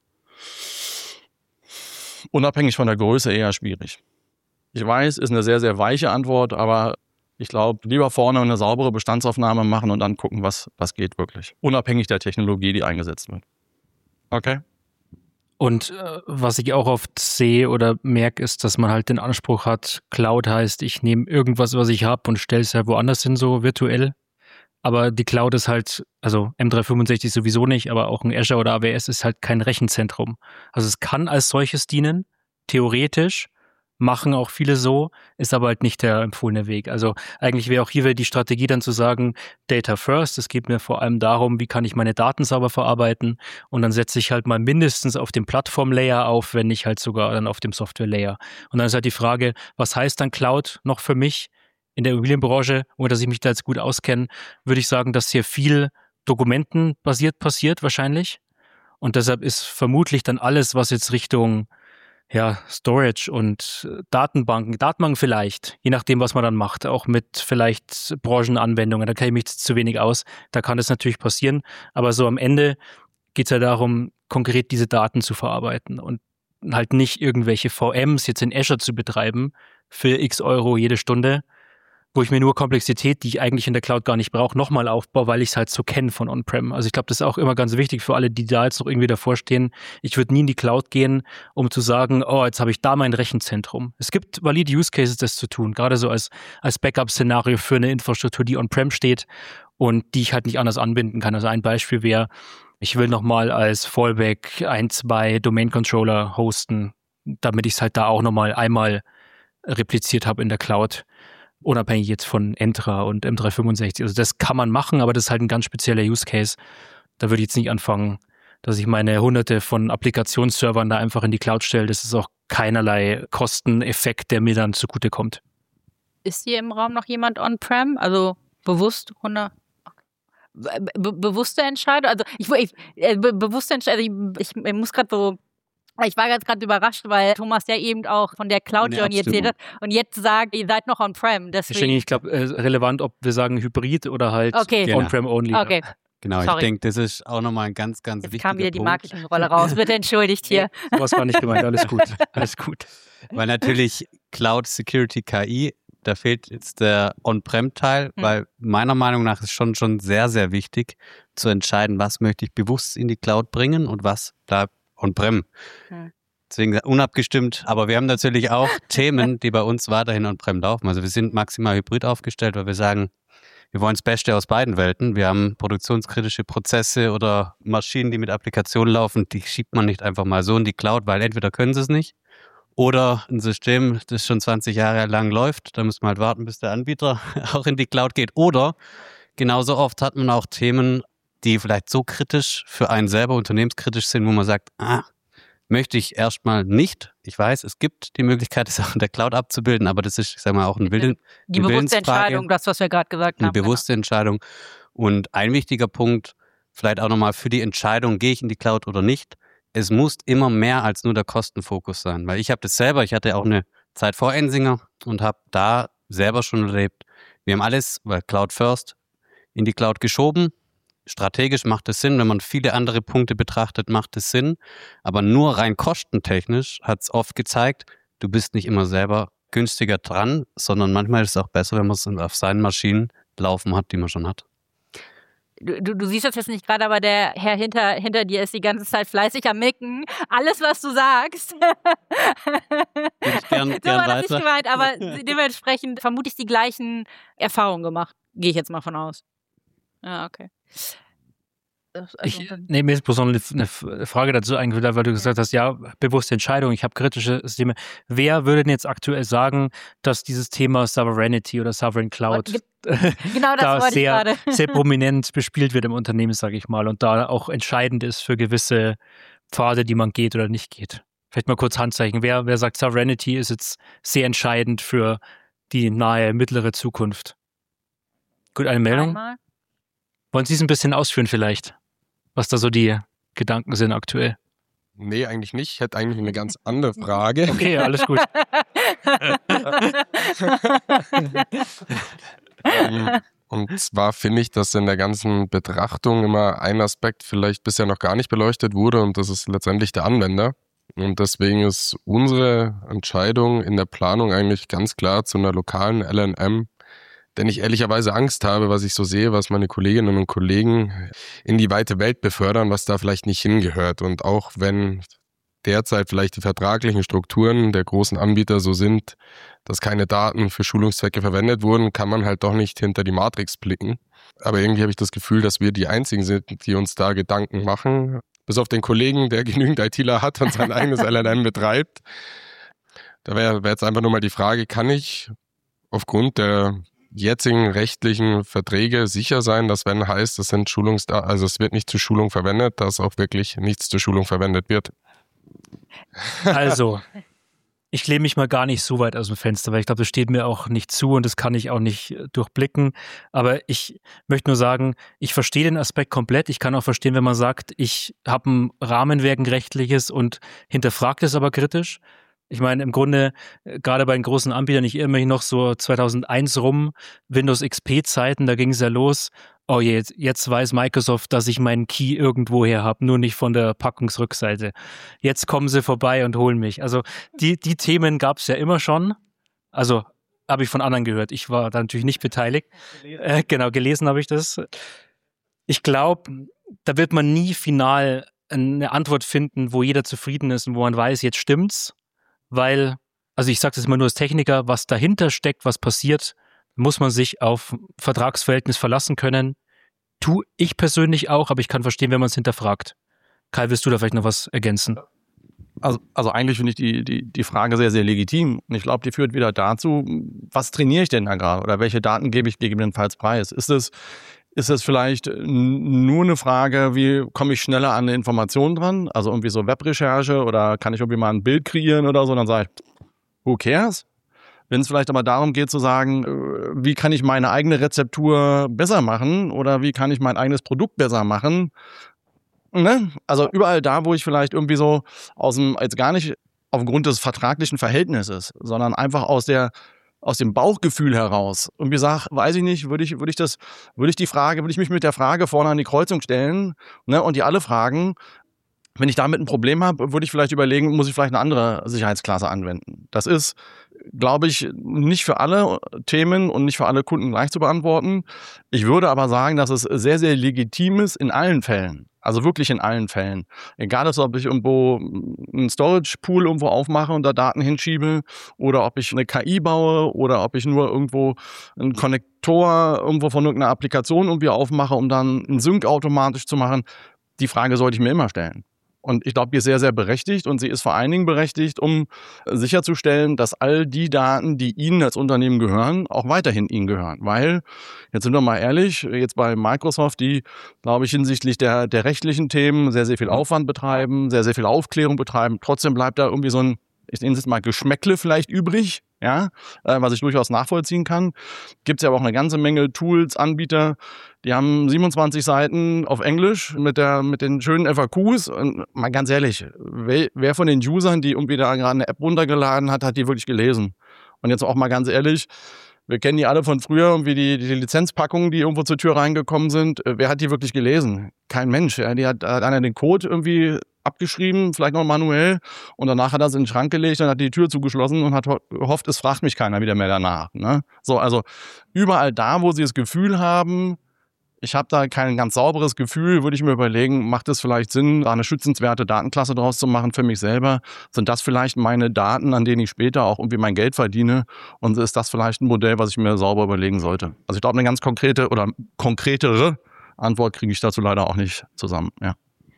Unabhängig von der Größe eher schwierig. Ich weiß, ist eine sehr, sehr weiche Antwort, aber ich glaube, lieber vorne eine saubere Bestandsaufnahme machen und dann gucken, was, was geht wirklich. Unabhängig der Technologie, die eingesetzt wird. Okay? Und äh, was ich auch oft sehe oder merke, ist, dass man halt den Anspruch hat, Cloud heißt, ich nehme irgendwas, was ich habe und stelle es ja woanders hin, so virtuell. Aber die Cloud ist halt, also M dreihundertfünfundsechzig sowieso nicht, aber auch ein Azure oder A W S ist halt kein Rechenzentrum. Also es kann als solches dienen, theoretisch, machen auch viele so, ist aber halt nicht der empfohlene Weg. Also eigentlich wäre auch hier die Strategie dann zu sagen, Data first, es geht mir vor allem darum, wie kann ich meine Daten sauber verarbeiten und dann setze ich halt mal mindestens auf dem Plattform-Layer auf, wenn nicht halt sogar dann auf dem Software-Layer. Und dann ist halt die Frage, was heißt dann Cloud noch für mich in der Immobilienbranche, ohne dass ich mich da jetzt gut auskenne, würde ich sagen, dass hier viel dokumentenbasiert passiert wahrscheinlich und deshalb ist vermutlich dann alles, was jetzt Richtung ja, Storage und Datenbanken, Datenbanken vielleicht, je nachdem, was man dann macht, auch mit vielleicht Branchenanwendungen, da kenne ich mich zu wenig aus, da kann das natürlich passieren, aber so am Ende geht es ja darum, konkret diese Daten zu verarbeiten und halt nicht irgendwelche V Ms jetzt in Azure zu betreiben für x Euro jede Stunde, wo ich mir nur Komplexität, die ich eigentlich in der Cloud gar nicht brauche, nochmal aufbaue, weil ich es halt so kenne von On-Prem. Also ich glaube, das ist auch immer ganz wichtig für alle, die da jetzt noch irgendwie davor stehen. Ich würde nie in die Cloud gehen, um zu sagen, oh, jetzt habe ich da mein Rechenzentrum. Es gibt valide Use Cases, das zu tun, gerade so als, als Backup-Szenario für eine Infrastruktur, die On-Prem steht und die ich halt nicht anders anbinden kann. Also ein Beispiel wäre, ich will nochmal als Fallback ein, zwei Domain-Controller hosten, damit ich es halt da auch nochmal einmal repliziert habe in der Cloud. Unabhängig jetzt von Entra und M drei fünfundsechzig. Also das kann man machen, aber das ist halt ein ganz spezieller Use Case. Da würde ich jetzt nicht anfangen, dass ich meine hunderte von Applikationsservern da einfach in die Cloud stelle. Das ist auch keinerlei Kosteneffekt, der mir dann zugutekommt. Ist hier im Raum noch jemand on-prem? Also bewusst hundert Be be bewusste Entscheidung? Also ich, ich äh, be bewusste Entscheidung, ich, ich, ich muss gerade so Ich war jetzt gerade überrascht, weil Thomas ja eben auch von der Cloud Journey erzählt hat und jetzt sagt, ihr seid noch on-prem. Ich glaube, äh, relevant, ob wir sagen Hybrid oder halt okay. on-prem only. Okay. Genau, Sorry. ich denke, das ist auch nochmal ein ganz, ganz jetzt wichtiger Punkt. kam wieder die Marketingrolle raus. Bitte entschuldigt hier. Nee, sowas war nicht gemeint. Alles gut. Alles gut. Weil natürlich Cloud Security K I, da fehlt jetzt der On-Prem-Teil, hm. weil meiner Meinung nach ist schon schon sehr, sehr wichtig zu entscheiden, was möchte ich bewusst in die Cloud bringen und was bleibt On-Prem. Hm. Deswegen unabgestimmt. Aber wir haben natürlich auch Themen, die bei uns weiterhin on-prem laufen. Also wir sind maximal hybrid aufgestellt, weil wir sagen, wir wollen das Beste aus beiden Welten. Wir haben produktionskritische Prozesse oder Maschinen, die mit Applikationen laufen. Die schiebt man nicht einfach mal so in die Cloud, weil entweder können sie es nicht oder ein System, das schon zwanzig Jahre lang läuft. Da muss man halt warten, bis der Anbieter auch in die Cloud geht. Oder genauso oft hat man auch Themen, die vielleicht so kritisch für einen selber unternehmenskritisch sind, wo man sagt, ah, möchte ich erstmal nicht. Ich weiß, es gibt die Möglichkeit, das auch in der Cloud abzubilden, aber das ist, ich sag mal, auch ein Willen. Die bewusste Entscheidung, das, was wir gerade gesagt haben. Eine bewusste Entscheidung. Und ein wichtiger Punkt, vielleicht auch nochmal für die Entscheidung, gehe ich in die Cloud oder nicht, es muss immer mehr als nur der Kostenfokus sein. Weil ich habe das selber, ich hatte auch eine Zeit vor Ensinger und habe da selber schon erlebt, wir haben alles, weil Cloud First, in die Cloud geschoben. Strategisch macht es Sinn, wenn man viele andere Punkte betrachtet, macht es Sinn. Aber nur rein kostentechnisch hat es oft gezeigt, du bist nicht immer selber günstiger dran, sondern manchmal ist es auch besser, wenn man es auf seinen Maschinen laufen hat, die man schon hat. Du, du, du siehst das jetzt nicht gerade, aber der Herr hinter, hinter dir ist die ganze Zeit fleißig am Nicken. Alles, was du sagst. Ich gern, so gern war das weiter. nicht gemeint, aber dementsprechend vermutlich die gleichen Erfahrungen gemacht. Gehe ich jetzt mal von aus. Ja, okay. Also, ich nehme mir jetzt bloß noch eine, eine Frage dazu eingefallen, weil du gesagt hast, ja, bewusste Entscheidung, ich habe kritische Systeme. Wer würde denn jetzt aktuell sagen, dass dieses Thema Sovereignty oder Sovereign Cloud genau das da wollte sehr, ich gerade. sehr prominent bespielt wird im Unternehmen, sage ich mal, und da auch entscheidend ist für gewisse Pfade, die man geht oder nicht geht? Vielleicht mal kurz Handzeichen. Wer, wer sagt, Sovereignty ist jetzt sehr entscheidend für die nahe, mittlere Zukunft? Gut, eine Meldung? Einmal. Wollen Sie es ein bisschen ausführen vielleicht, was da so die Gedanken sind aktuell? Nee, eigentlich nicht. Ich hätte eigentlich eine ganz andere Frage. Okay, alles gut. ähm, und zwar finde ich, dass in der ganzen Betrachtung immer ein Aspekt vielleicht bisher noch gar nicht beleuchtet wurde und das ist letztendlich der Anwender. Und deswegen ist unsere Entscheidung in der Planung eigentlich ganz klar zu einer lokalen L N M, denn ich ehrlicherweise Angst habe, was ich so sehe, was meine Kolleginnen und Kollegen in die weite Welt befördern, was da vielleicht nicht hingehört. Und auch wenn derzeit vielleicht die vertraglichen Strukturen der großen Anbieter so sind, dass keine Daten für Schulungszwecke verwendet wurden, kann man halt doch nicht hinter die Matrix blicken. Aber irgendwie habe ich das Gefühl, dass wir die Einzigen sind, die uns da Gedanken machen. Bis auf den Kollegen, der genügend ITler hat und sein eigenes L N M betreibt. Da wäre wär jetzt einfach nur mal die Frage, kann ich aufgrund der jetzigen rechtlichen Verträge sicher sein, dass wenn heißt, es sind Schulungsdaten, also es wird nicht zur Schulung verwendet, dass auch wirklich nichts zur Schulung verwendet wird. Also, ich lehne mich mal gar nicht so weit aus dem Fenster, weil ich glaube, das steht mir auch nicht zu und das kann ich auch nicht durchblicken. Aber ich möchte nur sagen, ich verstehe den Aspekt komplett. Ich kann auch verstehen, wenn man sagt, ich habe ein Rahmenwerk, ein rechtliches und hinterfragt es aber kritisch. Ich meine, im Grunde, gerade bei den großen Anbietern, ich irre mich noch so zweitausendeins rum, Windows X P-Zeiten, da ging es ja los. Oh je, jetzt, jetzt weiß Microsoft, dass ich meinen Key irgendwoher habe, nur nicht von der Packungsrückseite. Jetzt kommen sie vorbei und holen mich. Also die, die Themen gab es ja immer schon. Also habe ich von anderen gehört. Ich war da natürlich nicht beteiligt. Äh, genau, gelesen habe ich das. Ich glaube, da wird man nie final eine Antwort finden, wo jeder zufrieden ist und wo man weiß, jetzt stimmt's. Weil, also ich sage das immer nur als Techniker, was dahinter steckt, was passiert, muss man sich auf Vertragsverhältnis verlassen können. Tu ich persönlich auch, aber ich kann verstehen, wenn man es hinterfragt. Kai, willst du da vielleicht noch was ergänzen? Also, also eigentlich finde ich die, die, die Frage sehr, sehr legitim. Und ich glaube, die führt wieder dazu, was trainiere ich denn da gerade? Oder welche Daten gebe ich gegebenenfalls preis? Ist es, ist es vielleicht nur eine Frage, wie komme ich schneller an eine Information dran? Also irgendwie so Webrecherche oder kann ich irgendwie mal ein Bild kreieren oder so? Dann sage ich, who cares? Wenn es vielleicht aber darum geht zu sagen, wie kann ich meine eigene Rezeptur besser machen oder wie kann ich mein eigenes Produkt besser machen? Ne? Also überall da, wo ich vielleicht irgendwie so aus dem, jetzt gar nicht aufgrund des vertraglichen Verhältnisses, sondern einfach aus der, aus dem Bauchgefühl heraus irgendwie sage, weiß ich nicht, würde ich, würde ich das, würde ich die Frage, würde ich mich mit der Frage vorne an die Kreuzung stellen, ne, und die alle fragen, wenn ich damit ein Problem habe, würde ich vielleicht überlegen, muss ich vielleicht eine andere Sicherheitsklasse anwenden. Das ist, glaube ich, nicht für alle Themen und nicht für alle Kunden gleich zu beantworten. Ich würde aber sagen, dass es sehr, sehr legitim ist in allen Fällen. Also wirklich in allen Fällen. Egal, ob ich irgendwo einen Storage-Pool irgendwo aufmache und da Daten hinschiebe oder ob ich eine K I baue oder ob ich nur irgendwo einen Konnektor irgendwo von irgendeiner Applikation irgendwie aufmache, um dann einen Sync automatisch zu machen. Die Frage sollte ich mir immer stellen. Und ich glaube, die ist sehr, sehr berechtigt und sie ist vor allen Dingen berechtigt, um sicherzustellen, dass all die Daten, die Ihnen als Unternehmen gehören, auch weiterhin Ihnen gehören. Weil, jetzt sind wir mal ehrlich, jetzt bei Microsoft, die, glaube ich, hinsichtlich der, der rechtlichen Themen sehr, sehr viel Aufwand betreiben, sehr, sehr viel Aufklärung betreiben. Trotzdem bleibt da irgendwie so ein, ich nenne es jetzt mal Geschmäckle vielleicht übrig, ja, äh, was ich durchaus nachvollziehen kann. Gibt es ja aber auch eine ganze Menge Tools, Anbieter, die haben siebenundzwanzig Seiten auf Englisch mit der mit den schönen F A Qs. Und mal ganz ehrlich, wer, wer von den Usern, die irgendwie da gerade eine App runtergeladen hat, hat die wirklich gelesen? Und jetzt auch mal ganz ehrlich, wir kennen die alle von früher, irgendwie die, die Lizenzpackungen, die irgendwo zur Tür reingekommen sind. Wer hat die wirklich gelesen? Kein Mensch. Ja, die hat, hat einer den Code irgendwie abgeschrieben, vielleicht noch manuell, und danach hat er es in den Schrank gelegt, dann hat die Tür zugeschlossen und hat gehofft, es fragt mich keiner wieder mehr danach. Ne? So, also überall da, wo sie das Gefühl haben, ich habe da kein ganz sauberes Gefühl, würde ich mir überlegen, macht es vielleicht Sinn, da eine schützenswerte Datenklasse draus zu machen für mich selber? Sind das vielleicht meine Daten, an denen ich später auch irgendwie mein Geld verdiene? Und ist das vielleicht ein Modell, was ich mir sauber überlegen sollte? Also ich glaube, eine ganz konkrete oder konkretere Antwort kriege ich dazu leider auch nicht zusammen. Ja.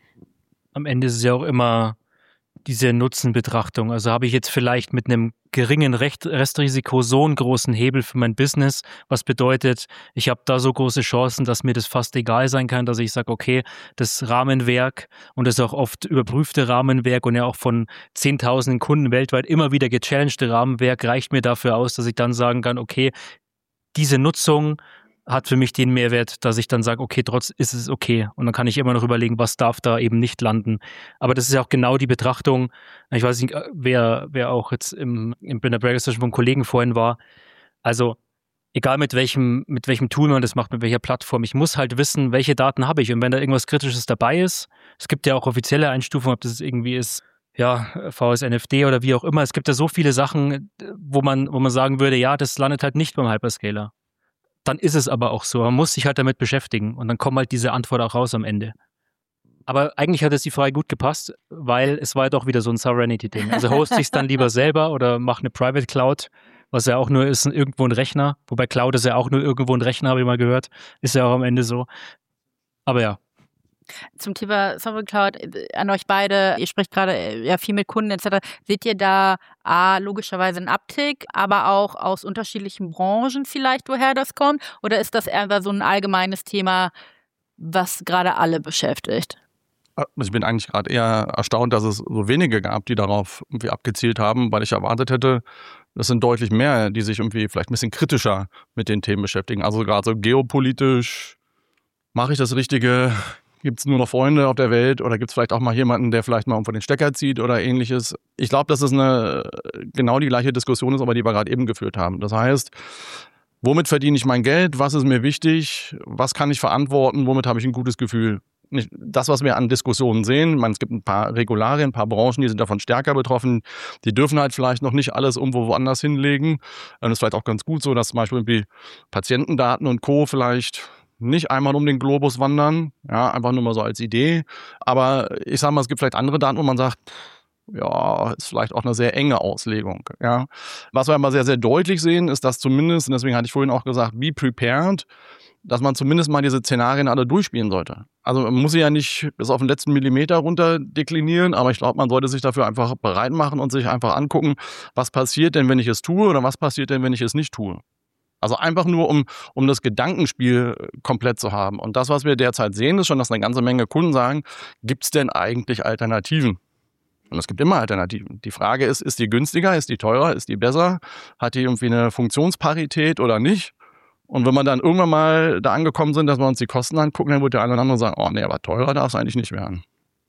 Am Ende ist es ja auch immer diese Nutzenbetrachtung. Also habe ich jetzt vielleicht mit einem geringen Restrisiko so einen großen Hebel für mein Business, was bedeutet, ich habe da so große Chancen, dass mir das fast egal sein kann, dass ich sage, okay, das Rahmenwerk und das auch oft überprüfte Rahmenwerk und ja auch von zehntausenden Kunden weltweit immer wieder gechallengte Rahmenwerk reicht mir dafür aus, dass ich dann sagen kann, okay, diese Nutzung hat für mich den Mehrwert, dass ich dann sage, okay, trotz ist es okay. Und dann kann ich immer noch überlegen, was darf da eben nicht landen. Aber das ist ja auch genau die Betrachtung. Ich weiß nicht, wer, wer auch jetzt im, im Binder Breaker Session von Kollegen vorhin war. Also, egal mit welchem, mit welchem Tool man das macht, mit welcher Plattform, ich muss halt wissen, welche Daten habe ich. Und wenn da irgendwas Kritisches dabei ist, es gibt ja auch offizielle Einstufungen, ob das irgendwie ist, ja, V S N F D oder wie auch immer. Es gibt ja so viele Sachen, wo man, wo man sagen würde, ja, das landet halt nicht beim Hyperscaler. Dann ist es aber auch so. Man muss sich halt damit beschäftigen und dann kommt halt diese Antwort auch raus am Ende. Aber eigentlich hat es die Frage gut gepasst, weil es war ja doch wieder so ein Sovereignty-Ding. Also hoste ich es dann lieber selber oder mache eine Private Cloud, was ja auch nur ist, irgendwo ein Rechner. Wobei Cloud ist ja auch nur irgendwo ein Rechner, habe ich mal gehört. Ist ja auch am Ende so. Aber ja. Zum Thema Sovereign Cloud an euch beide, ihr sprecht gerade ja viel mit Kunden et cetera. Seht ihr da A, logischerweise einen Uptick, aber auch aus unterschiedlichen Branchen vielleicht, woher das kommt? Oder ist das eher so ein allgemeines Thema, was gerade alle beschäftigt? Ich bin eigentlich gerade eher erstaunt, dass es so wenige gab, die darauf irgendwie abgezielt haben, weil ich erwartet hätte, das sind deutlich mehr, die sich irgendwie vielleicht ein bisschen kritischer mit den Themen beschäftigen. Also gerade so geopolitisch, mache ich das Richtige? Gibt es nur noch Freunde auf der Welt oder gibt es vielleicht auch mal jemanden, der vielleicht mal irgendwo den Stecker zieht oder ähnliches? Ich glaube, dass es eine genau die gleiche Diskussion ist, aber die wir gerade eben geführt haben. Das heißt, womit verdiene ich mein Geld? Was ist mir wichtig? Was kann ich verantworten? Womit habe ich ein gutes Gefühl? nicht das, was wir an Diskussionen sehen. Ich meine, es gibt ein paar Regularien, ein paar Branchen, die sind davon stärker betroffen. Die dürfen halt vielleicht noch nicht alles irgendwo woanders hinlegen. Und es ist vielleicht auch ganz gut so, dass zum Beispiel irgendwie Patientendaten und Co. vielleicht nicht einmal um den Globus wandern, ja, einfach nur mal so als Idee. Aber ich sage mal, es gibt vielleicht andere Daten, wo man sagt, ja, ist vielleicht auch eine sehr enge Auslegung. Ja. Was wir aber sehr, sehr deutlich sehen, ist, dass zumindest, und deswegen hatte ich vorhin auch gesagt, be prepared, dass man zumindest mal diese Szenarien alle durchspielen sollte. Also man muss sie ja nicht bis auf den letzten Millimeter runter deklinieren, aber ich glaube, man sollte sich dafür einfach bereit machen und sich einfach angucken, was passiert denn, wenn ich es tue oder was passiert denn, wenn ich es nicht tue. Also einfach nur, um, um das Gedankenspiel komplett zu haben. Und das, was wir derzeit sehen, ist schon, dass eine ganze Menge Kunden sagen, gibt es denn eigentlich Alternativen? Und es gibt immer Alternativen. Die Frage ist, ist die günstiger, ist die teurer, ist die besser? Hat die irgendwie eine Funktionsparität oder nicht? Und wenn wir dann irgendwann mal da angekommen sind, dass wir uns die Kosten angucken, dann wird der eine oder andere sagen, oh nee, aber teurer darf es eigentlich nicht werden.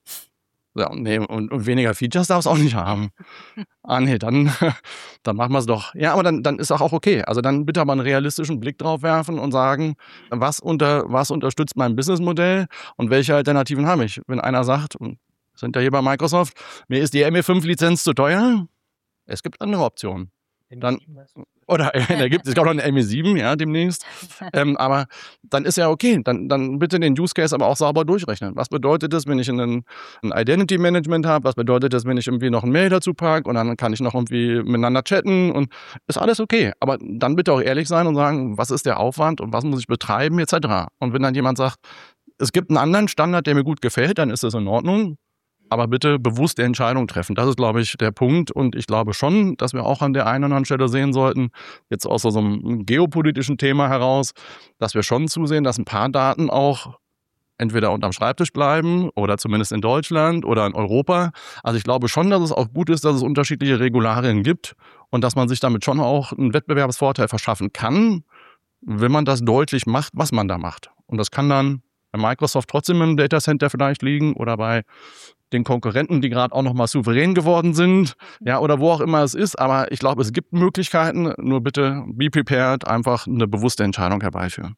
Ja, nee, und, und weniger Features darf es auch nicht haben. Ah nee, dann, dann machen wir es doch. Ja, aber dann, dann ist auch okay. Also dann bitte aber einen realistischen Blick drauf werfen und sagen, was, unter, was unterstützt mein Businessmodell und welche Alternativen habe ich? Wenn einer sagt, und sind ja hier bei Microsoft, mir ist die M E fünf Lizenz zu teuer, es gibt andere Optionen. Dann, oder da gibt es auch noch eine M E sieben, ja, demnächst. ähm, aber dann ist ja okay. Dann, dann bitte den Use Case aber auch sauber durchrechnen. Was bedeutet das, wenn ich einen, ein Identity Management habe? Was bedeutet das, wenn ich irgendwie noch ein Mail dazu packe und dann kann ich noch irgendwie miteinander chatten und ist alles okay. Aber dann bitte auch ehrlich sein und sagen, was ist der Aufwand und was muss ich betreiben et cetera. Und wenn dann jemand sagt, es gibt einen anderen Standard, der mir gut gefällt, dann ist das in Ordnung. Aber bitte bewusste Entscheidungen treffen. Das ist, glaube ich, der Punkt. Und ich glaube schon, dass wir auch an der einen oder anderen Stelle sehen sollten, jetzt aus so einem geopolitischen Thema heraus, dass wir schon zusehen, dass ein paar Daten auch entweder unterm Schreibtisch bleiben oder zumindest in Deutschland oder in Europa. Also ich glaube schon, dass es auch gut ist, dass es unterschiedliche Regularien gibt und dass man sich damit schon auch einen Wettbewerbsvorteil verschaffen kann, wenn man das deutlich macht, was man da macht. Und das kann dann bei Microsoft trotzdem im Datacenter vielleicht liegen oder bei den Konkurrenten, die gerade auch noch mal souverän geworden sind, ja, oder wo auch immer es ist. Aber ich glaube, es gibt Möglichkeiten. Nur bitte be prepared, einfach eine bewusste Entscheidung herbeiführen.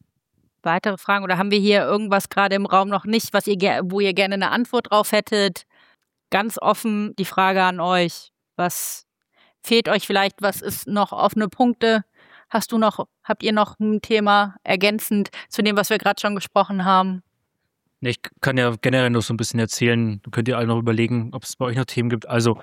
Weitere Fragen oder haben wir hier irgendwas gerade im Raum noch nicht, was ihr, wo ihr gerne eine Antwort drauf hättet? Ganz offen die Frage an euch. Was fehlt euch vielleicht? Was ist noch offene Punkte? Hast du noch, habt ihr noch ein Thema ergänzend zu dem, was wir gerade schon gesprochen haben? Ich kann ja generell noch so ein bisschen erzählen, du könnt ihr alle noch überlegen, ob es bei euch noch Themen gibt. Also,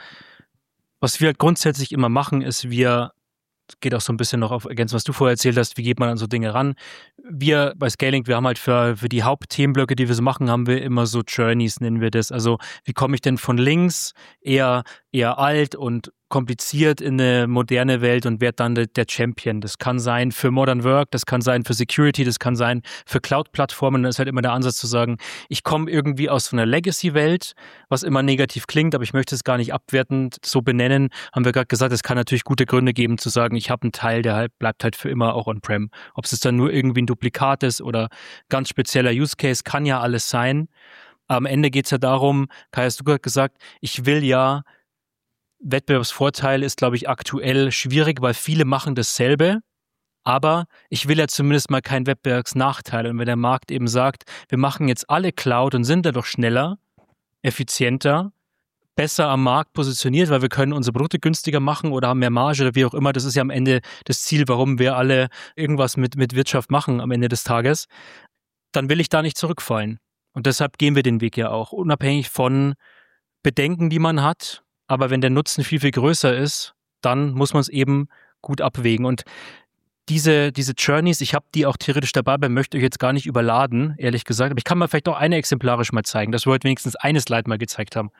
was wir halt grundsätzlich immer machen, ist, wir, das geht auch so ein bisschen noch auf ergänzen, was du vorher erzählt hast, wie geht man an so Dinge ran. Wir bei Scaling, wir haben halt für, für die Hauptthemenblöcke, die wir so machen, haben wir immer so Journeys, nennen wir das. Also, wie komme ich denn von links, eher, eher alt und kompliziert in eine moderne Welt und werde dann der, der Champion. Das kann sein für Modern Work, das kann sein für Security, das kann sein für Cloud-Plattformen. Das ist halt immer der Ansatz zu sagen, ich komme irgendwie aus so einer Legacy-Welt, was immer negativ klingt, aber ich möchte es gar nicht abwertend so benennen. Haben wir gerade gesagt, es kann natürlich gute Gründe geben zu sagen, ich habe einen Teil, der halt bleibt halt für immer auch on-prem. Ob es dann nur irgendwie ein Duplikat ist oder ganz spezieller Use Case, kann ja alles sein. Am Ende geht es ja darum, Kai, hast du gerade gesagt, ich will ja Wettbewerbsvorteil ist, glaube ich, aktuell schwierig, weil viele machen dasselbe, aber ich will ja zumindest mal keinen Wettbewerbsnachteil. Und wenn der Markt eben sagt, wir machen jetzt alle Cloud und sind dadurch schneller, effizienter, besser am Markt positioniert, weil wir können unsere Produkte günstiger machen oder haben mehr Marge oder wie auch immer. Das ist ja am Ende das Ziel, warum wir alle irgendwas mit, mit Wirtschaft machen am Ende des Tages. Dann will ich da nicht zurückfallen. Und deshalb gehen wir den Weg ja auch, unabhängig von Bedenken, die man hat. Aber wenn der Nutzen viel, viel größer ist, dann muss man es eben gut abwägen. Und diese, diese Journeys, ich habe die auch theoretisch dabei, aber möchte euch jetzt gar nicht überladen, ehrlich gesagt. Aber ich kann mal vielleicht auch eine exemplarisch mal zeigen, dass wir heute wenigstens eine Slide mal gezeigt haben.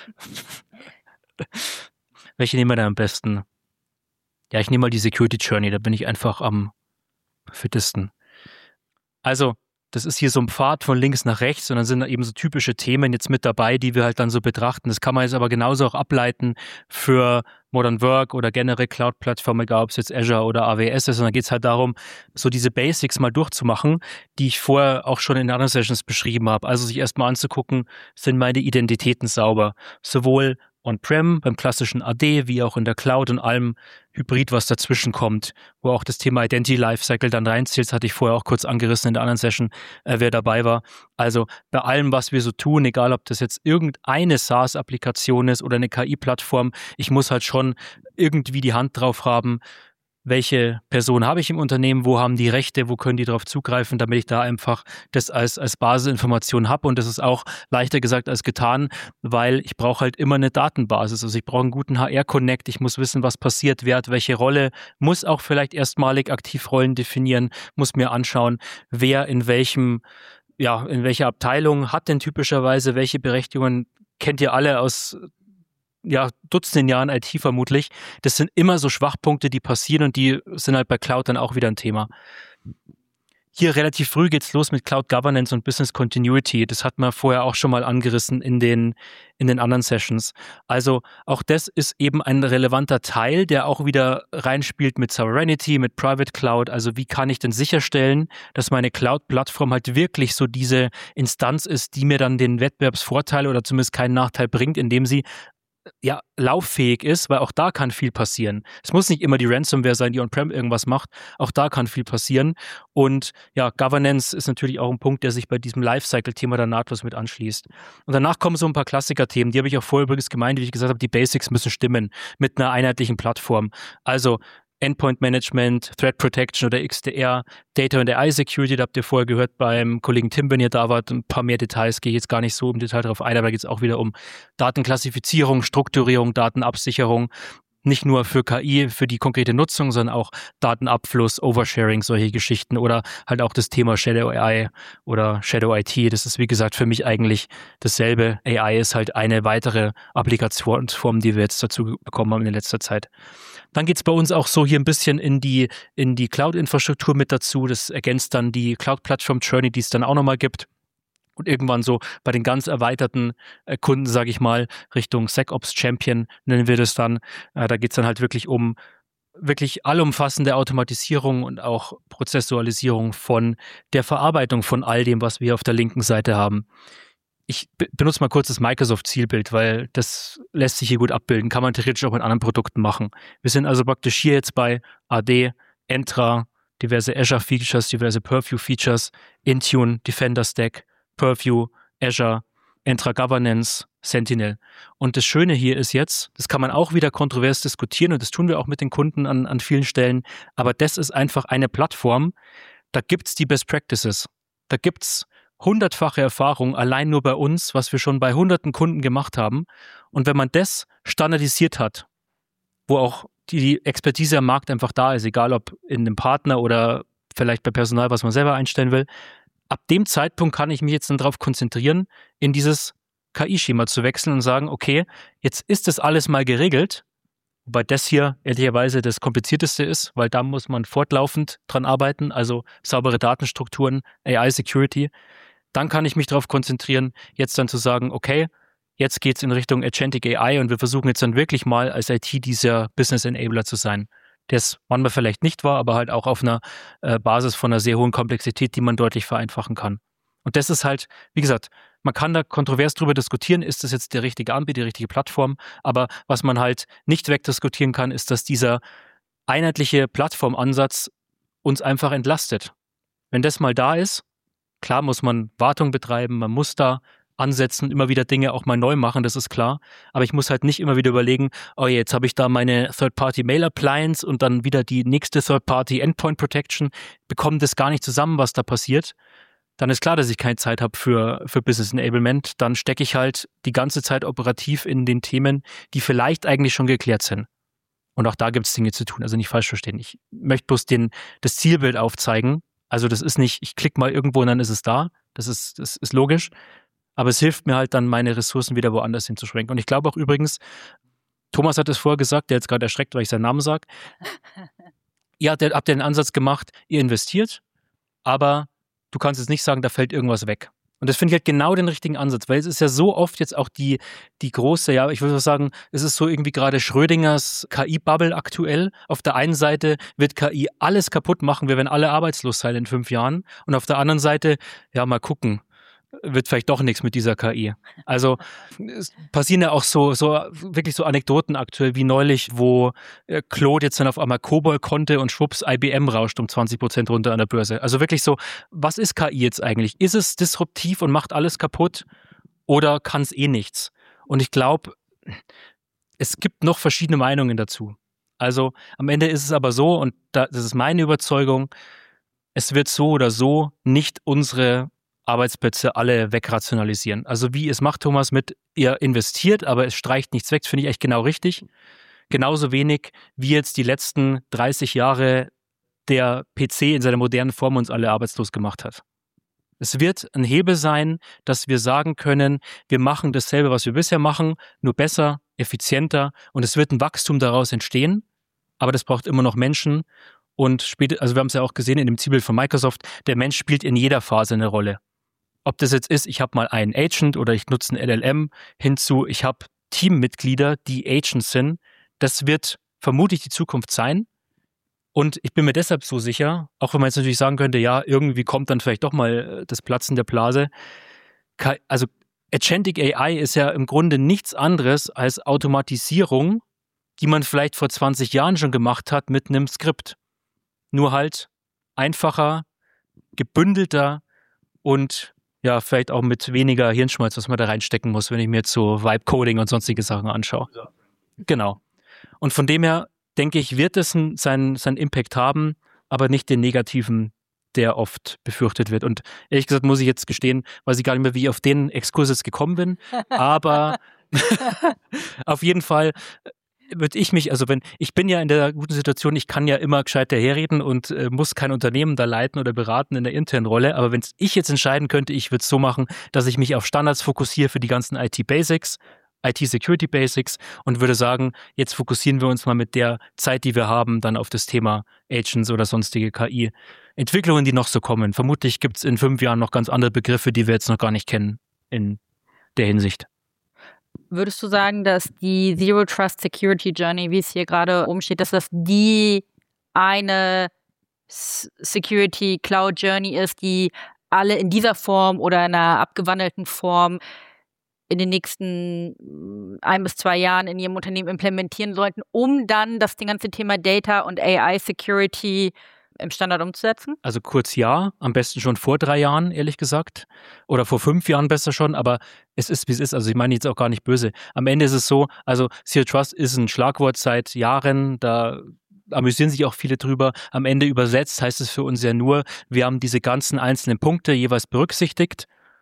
Welche nehmen wir da am besten? Ja, ich nehme mal die Security Journey, da bin ich einfach am fittesten. Also, das ist hier so ein Pfad von links nach rechts und dann sind da eben so typische Themen jetzt mit dabei, die wir halt dann so betrachten. Das kann man jetzt aber genauso auch ableiten für Modern Work oder generell Cloud-Plattformen, egal ob es jetzt Azure oder A W S ist. Und dann geht es halt darum, so diese Basics mal durchzumachen, die ich vorher auch schon in anderen Sessions beschrieben habe. Also sich erstmal anzugucken, sind meine Identitäten sauber? Sowohl On-Prem, beim klassischen A D, wie auch in der Cloud und allem Hybrid, was dazwischen kommt, wo auch das Thema Identity Lifecycle dann reinzählt. Das hatte ich vorher auch kurz angerissen in der anderen Session, äh, wer dabei war. Also bei allem, was wir so tun, egal ob das jetzt irgendeine SaaS-Applikation ist oder eine K I-Plattform, ich muss halt schon irgendwie die Hand drauf haben, welche Person habe ich im Unternehmen, wo haben die Rechte, wo können die darauf zugreifen, damit ich da einfach das als, als Basisinformation habe. Und das ist auch leichter gesagt als getan, weil ich brauche halt immer eine Datenbasis. Also ich brauche einen guten H R-Connect, ich muss wissen, was passiert, wer hat welche Rolle, muss auch vielleicht erstmalig Aktivrollen definieren, muss mir anschauen, wer in welchem, ja, in welcher Abteilung hat denn typischerweise welche Berechtigungen, kennt ihr alle aus ja, Dutzenden Jahren I T vermutlich. Das sind immer so Schwachpunkte, die passieren und die sind halt bei Cloud dann auch wieder ein Thema. Hier relativ früh geht's los mit Cloud Governance und Business Continuity. Das hat man vorher auch schon mal angerissen in den, in den anderen Sessions. Also auch das ist eben ein relevanter Teil, der auch wieder reinspielt mit Sovereignty, mit Private Cloud. Also wie kann ich denn sicherstellen, dass meine Cloud-Plattform halt wirklich so diese Instanz ist, die mir dann den Wettbewerbsvorteil oder zumindest keinen Nachteil bringt, indem sie ja, lauffähig ist, weil auch da kann viel passieren. Es muss nicht immer die Ransomware sein, die On-Prem irgendwas macht. Auch da kann viel passieren. Und ja, Governance ist natürlich auch ein Punkt, der sich bei diesem Lifecycle-Thema dann nahtlos mit anschließt. Und danach kommen so ein paar Klassiker-Themen. Die habe ich auch vorher übrigens gemeint, wie ich gesagt habe, die Basics müssen stimmen mit einer einheitlichen Plattform. Also Endpoint Management, Threat Protection oder X D R, Data und A I Security, da habt ihr vorher gehört beim Kollegen Tim, wenn ihr da wart, ein paar mehr Details, gehe ich jetzt gar nicht so im Detail drauf ein, aber da geht es auch wieder um Datenklassifizierung, Strukturierung, Datenabsicherung, nicht nur für K I, für die konkrete Nutzung, sondern auch Datenabfluss, Oversharing, solche Geschichten oder halt auch das Thema Shadow A I oder Shadow I T. Das ist, wie gesagt, für mich eigentlich dasselbe. A I ist halt eine weitere Applikationsform, die wir jetzt dazu bekommen haben in letzter Zeit. Dann geht's bei uns auch so hier ein bisschen in die, in die Cloud-Infrastruktur mit dazu. Das ergänzt dann die Cloud-Plattform-Journey, die es dann auch nochmal gibt. Und irgendwann so bei den ganz erweiterten äh, Kunden, sage ich mal, Richtung SecOps-Champion nennen wir das dann. Äh, da geht's dann halt wirklich um wirklich allumfassende Automatisierung und auch Prozessualisierung von der Verarbeitung von all dem, was wir auf der linken Seite haben. Ich be- benutze mal kurz das Microsoft-Zielbild, weil das lässt sich hier gut abbilden. Kann man theoretisch auch mit anderen Produkten machen. Wir sind also praktisch hier jetzt bei A D, Entra, diverse Azure-Features, diverse Purview-Features, Intune, Defender Stack, Purview, Azure, Entra Governance, Sentinel. Und das Schöne hier ist jetzt, das kann man auch wieder kontrovers diskutieren und das tun wir auch mit den Kunden an, an vielen Stellen, aber das ist einfach eine Plattform, da gibt's die Best Practices. Da gibt's hundertfache Erfahrung allein nur bei uns, was wir schon bei hunderten Kunden gemacht haben. Und wenn man das standardisiert hat, wo auch die Expertise am Markt einfach da ist, egal ob in einem Partner oder vielleicht bei Personal, was man selber einstellen will, ab dem Zeitpunkt kann ich mich jetzt dann darauf konzentrieren, in dieses K I-Schema zu wechseln und sagen, okay, jetzt ist das alles mal geregelt, wobei das hier ehrlicherweise das Komplizierteste ist, weil da muss man fortlaufend dran arbeiten, also saubere Datenstrukturen, A I-Security. Dann kann ich mich darauf konzentrieren, jetzt dann zu sagen, okay, jetzt geht's in Richtung Agentic A I und wir versuchen jetzt dann wirklich mal als I T dieser Business Enabler zu sein, der es manchmal vielleicht nicht war, aber halt auch auf einer äh, Basis von einer sehr hohen Komplexität, die man deutlich vereinfachen kann. Und das ist halt, wie gesagt, man kann da kontrovers drüber diskutieren, ist das jetzt der richtige Anbieter, die richtige Plattform, aber was man halt nicht wegdiskutieren kann, ist, dass dieser einheitliche Plattformansatz uns einfach entlastet. Wenn das mal da ist, klar muss man Wartung betreiben, man muss da ansetzen, immer wieder Dinge auch mal neu machen, das ist klar. Aber ich muss halt nicht immer wieder überlegen, oh jetzt habe ich da meine Third-Party-Mail-Appliance und dann wieder die nächste Third-Party-Endpoint-Protection, bekomme das gar nicht zusammen, was da passiert. Dann ist klar, dass ich keine Zeit habe für, für Business Enablement. Dann stecke ich halt die ganze Zeit operativ in den Themen, die vielleicht eigentlich schon geklärt sind. Und auch da gibt es Dinge zu tun, also nicht falsch verstehen. Ich möchte bloß den, das Zielbild aufzeigen. Also das ist nicht, ich klicke mal irgendwo und dann ist es da. Das ist, das ist logisch. Aber es hilft mir halt dann, meine Ressourcen wieder woanders hinzuschwenken. Und ich glaube auch übrigens, Thomas hat es vorher gesagt, der jetzt gerade erschreckt, weil ich seinen Namen sage. Ihr habt, habt den Ansatz gemacht, ihr investiert, aber du kannst jetzt nicht sagen, da fällt irgendwas weg. Und das finde ich halt genau den richtigen Ansatz, weil es ist ja so oft jetzt auch die, die große, ja, ich würde sagen, es ist so irgendwie gerade Schrödingers K I-Bubble aktuell. Auf der einen Seite wird K I alles kaputt machen, wir werden alle arbeitslos sein in fünf Jahren. Und auf der anderen Seite, ja, mal gucken. wird vielleicht doch nichts mit dieser K I. Also es passieren ja auch so, so wirklich so Anekdoten aktuell wie neulich, wo äh, Claude jetzt dann auf einmal COBOL konnte und schwupps, I B M rauscht um zwanzig Prozent runter an der Börse. Also wirklich so, was ist K I jetzt eigentlich? Ist es disruptiv und macht alles kaputt oder kann es eh nichts? Und ich glaube, es gibt noch verschiedene Meinungen dazu. Also am Ende ist es aber so, und da, das ist meine Überzeugung, es wird so oder so nicht unsere Arbeitsplätze alle wegrationalisieren. Also wie es macht Thomas mit, ihr investiert, aber es streicht nichts weg, finde ich echt genau richtig. Genauso wenig wie jetzt die letzten dreißig Jahre der P C in seiner modernen Form uns alle arbeitslos gemacht hat. Es wird ein Hebel sein, dass wir sagen können, wir machen dasselbe, was wir bisher machen, nur besser, effizienter und es wird ein Wachstum daraus entstehen, aber das braucht immer noch Menschen und später, also wir haben es ja auch gesehen in dem Zielbild von Microsoft, der Mensch spielt in jeder Phase eine Rolle. Ob das jetzt ist, ich habe mal einen Agent oder ich nutze ein L L M, hinzu, ich habe Teammitglieder, die Agents sind. Das wird vermutlich die Zukunft sein. Und ich bin mir deshalb so sicher, auch wenn man jetzt natürlich sagen könnte, ja, irgendwie kommt dann vielleicht doch mal das Platzen der Blase. Also Agentic A I ist ja im Grunde nichts anderes als Automatisierung, die man vielleicht vor zwanzig Jahren schon gemacht hat mit einem Skript. Nur halt einfacher, gebündelter und ja, vielleicht auch mit weniger Hirnschmalz, was man da reinstecken muss, wenn ich mir jetzt so Vibe-Coding und sonstige Sachen anschaue. Ja. Genau. Und von dem her, denke ich, wird es seinen, seinen Impact haben, aber nicht den negativen, der oft befürchtet wird. Und ehrlich gesagt muss ich jetzt gestehen, weiß ich gar nicht mehr, wie ich auf den Exkurs jetzt gekommen bin, aber auf jeden Fall würde ich mich, also wenn, ich bin ja in der guten Situation, ich kann ja immer gescheit daherreden und äh, muss kein Unternehmen da leiten oder beraten in der internen Rolle, aber wenn ich jetzt entscheiden könnte, ich würde es so machen, dass ich mich auf Standards fokussiere für die ganzen I T-Basics, I T-Security-Basics und würde sagen, jetzt fokussieren wir uns mal mit der Zeit, die wir haben, dann auf das Thema Agents oder sonstige K I-Entwicklungen, die noch so kommen. Vermutlich gibt es in fünf Jahren noch ganz andere Begriffe, die wir jetzt noch gar nicht kennen in der Hinsicht. Würdest du sagen, dass die Zero Trust Security Journey, wie es hier gerade oben steht, dass das die eine Security Cloud Journey ist, die alle in dieser Form oder in einer abgewandelten Form in den nächsten ein bis zwei Jahren in ihrem Unternehmen implementieren sollten, um dann das ganze Thema Data und A I Security im Standard umzusetzen? Also kurz ja, am besten schon vor drei Jahren, ehrlich gesagt. Oder vor fünf Jahren besser schon, aber es ist, wie es ist. Also ich meine jetzt auch gar nicht böse. Am Ende ist es so, also Zero Trust ist ein Schlagwort seit Jahren, da amüsieren sich auch viele drüber. Am Ende übersetzt heißt es für uns ja nur, wir haben diese ganzen einzelnen Punkte jeweils berücksichtigt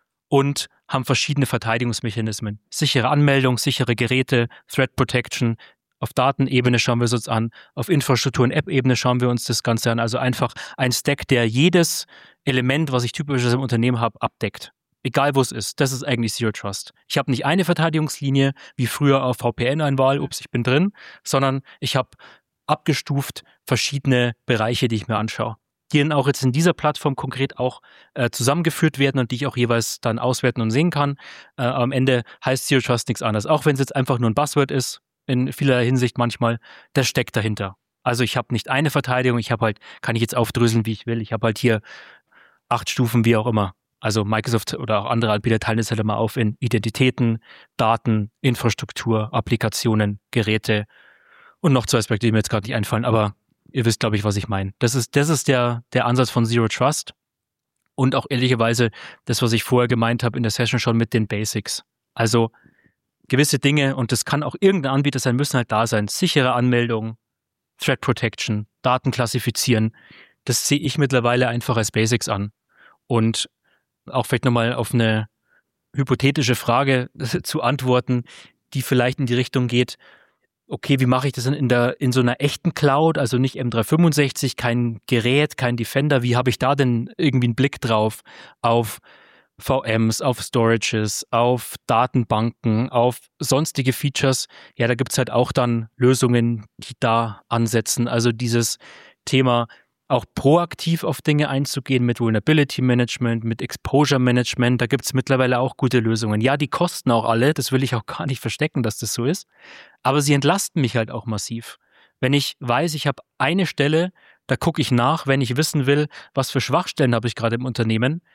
und haben verschiedene Verteidigungsmechanismen. Sichere Anmeldung, sichere Geräte, Threat Protection. Auf Datenebene schauen wir es uns an, auf Infrastruktur- und App-Ebene schauen wir uns das Ganze an. Also einfach ein Stack, der jedes Element, was ich typischerweise im Unternehmen habe, abdeckt. Egal wo es ist. Das ist eigentlich Zero Trust. Ich habe nicht eine Verteidigungslinie, wie früher auf V P N-Einwahl, ups, ich bin drin, sondern ich habe abgestuft verschiedene Bereiche, die ich mir anschaue, die dann auch jetzt in dieser Plattform konkret auch äh, zusammengeführt werden und die ich auch jeweils dann auswerten und sehen kann. Äh, am Ende heißt Zero Trust nichts anderes. Auch wenn es jetzt einfach nur ein Buzzword ist, in vieler Hinsicht manchmal, das steckt dahinter. Also ich habe nicht eine Verteidigung, ich habe halt, kann ich jetzt aufdröseln, wie ich will. Ich habe halt hier acht Stufen, wie auch immer. Also Microsoft oder auch andere Anbieter teilen das halt immer auf in Identitäten, Daten, Infrastruktur, Applikationen, Geräte und noch zwei Aspekte, die mir jetzt gerade nicht einfallen, aber ihr wisst, glaube ich, was ich meine. Das ist, das ist der, der Ansatz von Zero Trust und auch ehrlicherweise das, was ich vorher gemeint habe in der Session schon mit den Basics. Also gewisse Dinge, und das kann auch irgendein Anbieter sein, müssen halt da sein. Sichere Anmeldung, Threat Protection, Daten klassifizieren. Das sehe ich mittlerweile einfach als Basics an. Und auch vielleicht nochmal auf eine hypothetische Frage zu antworten, die vielleicht in die Richtung geht, okay, wie mache ich das denn in der, in so einer echten Cloud, also nicht M dreihundertfünfundsechzig, kein Gerät, kein Defender, wie habe ich da denn irgendwie einen Blick drauf auf V Ms, auf Storages, auf Datenbanken, auf sonstige Features? Ja, da gibt es halt auch dann Lösungen, die da ansetzen. Also dieses Thema auch proaktiv auf Dinge einzugehen mit Vulnerability Management, mit Exposure Management, da gibt es mittlerweile auch gute Lösungen. Ja, die kosten auch alle, das will ich auch gar nicht verstecken, dass das so ist, aber sie entlasten mich halt auch massiv. Wenn ich weiß, ich habe eine Stelle, da gucke ich nach, wenn ich wissen will, was für Schwachstellen habe ich gerade im Unternehmen,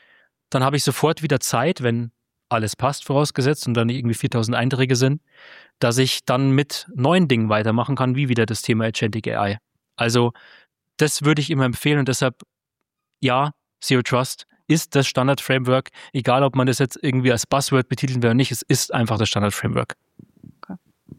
dann habe ich sofort wieder Zeit, wenn alles passt, vorausgesetzt, und dann nicht irgendwie viertausend Einträge sind, dass ich dann mit neuen Dingen weitermachen kann, wie wieder das Thema Agentic A I. Also das würde ich immer empfehlen und deshalb, ja, Zero Trust ist das Standard-Framework, egal ob man das jetzt irgendwie als Buzzword betiteln will oder nicht, es ist einfach das Standard-Framework. Okay.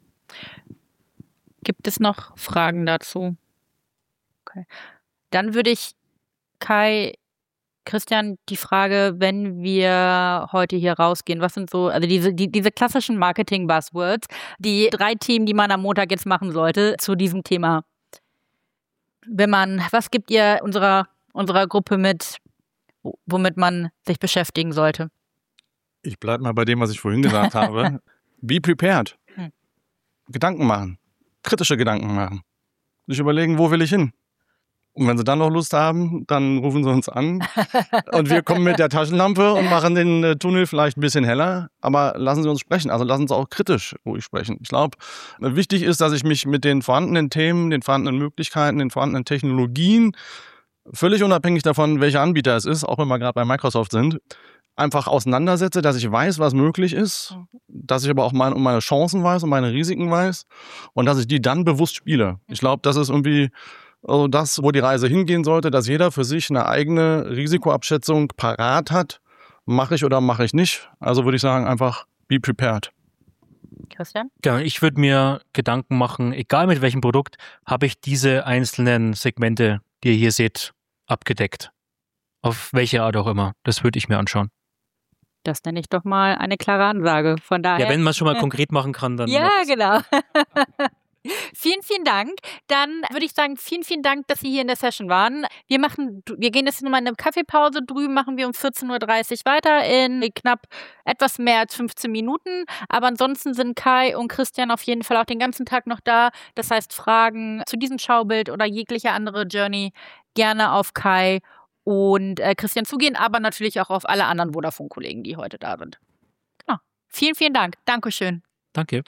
Gibt es noch Fragen dazu? Okay. Dann würde ich Kai, Christian, die Frage, wenn wir heute hier rausgehen, was sind so, also diese, die, diese klassischen Marketing-Buzzwords, die drei Themen, die man am Montag jetzt machen sollte zu diesem Thema. Wenn man, was gibt ihr unserer, unserer Gruppe mit, womit man sich beschäftigen sollte? Ich bleibe mal bei dem, was ich vorhin gesagt habe. Be prepared. Hm. Gedanken machen. Kritische Gedanken machen. Sich überlegen, wo will ich hin? Und wenn sie dann noch Lust haben, dann rufen sie uns an und wir kommen mit der Taschenlampe und machen den äh, Tunnel vielleicht ein bisschen heller, aber lassen sie uns sprechen, also lassen sie auch kritisch ruhig sprechen. Ich glaube, wichtig ist, dass ich mich mit den vorhandenen Themen, den vorhandenen Möglichkeiten, den vorhandenen Technologien, völlig unabhängig davon, welcher Anbieter es ist, auch wenn wir gerade bei Microsoft sind, einfach auseinandersetze, dass ich weiß, was möglich ist, dass ich aber auch mein, um meine Chancen weiß, um meine Risiken weiß und dass ich die dann bewusst spiele. Ich glaube, das ist irgendwie also das, wo die Reise hingehen sollte, dass jeder für sich eine eigene Risikoabschätzung parat hat. Mache ich oder mache ich nicht? Also würde ich sagen, einfach be prepared. Christian? Ja, ich würde mir Gedanken machen, egal mit welchem Produkt, habe ich diese einzelnen Segmente, die ihr hier seht, abgedeckt. Auf welche Art auch immer. Das würde ich mir anschauen. Das nenne ich doch mal eine klare Ansage. Von daher. Ja, wenn man es schon mal konkret machen kann, dann. Ja, genau. Vielen, vielen Dank. Dann würde ich sagen, vielen, vielen Dank, dass Sie hier in der Session waren. Wir machen, wir gehen jetzt nochmal in eine Kaffeepause. Drüben machen wir um vierzehn Uhr dreißig weiter in knapp etwas mehr als fünfzehn Minuten. Aber ansonsten sind Kai und Christian auf jeden Fall auch den ganzen Tag noch da. Das heißt, Fragen zu diesem Schaubild oder jegliche andere Journey gerne auf Kai und äh, Christian zugehen, aber natürlich auch auf alle anderen Vodafone-Kollegen, die heute da sind. Genau. Vielen, vielen Dank. Dankeschön. Danke.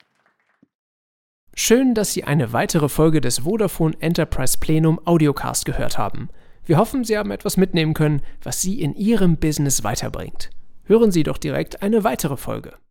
Schön, dass Sie eine weitere Folge des Vodafone Enterprise Plenum Audiocast gehört haben. Wir hoffen, Sie haben etwas mitnehmen können, was Sie in Ihrem Business weiterbringt. Hören Sie doch direkt eine weitere Folge.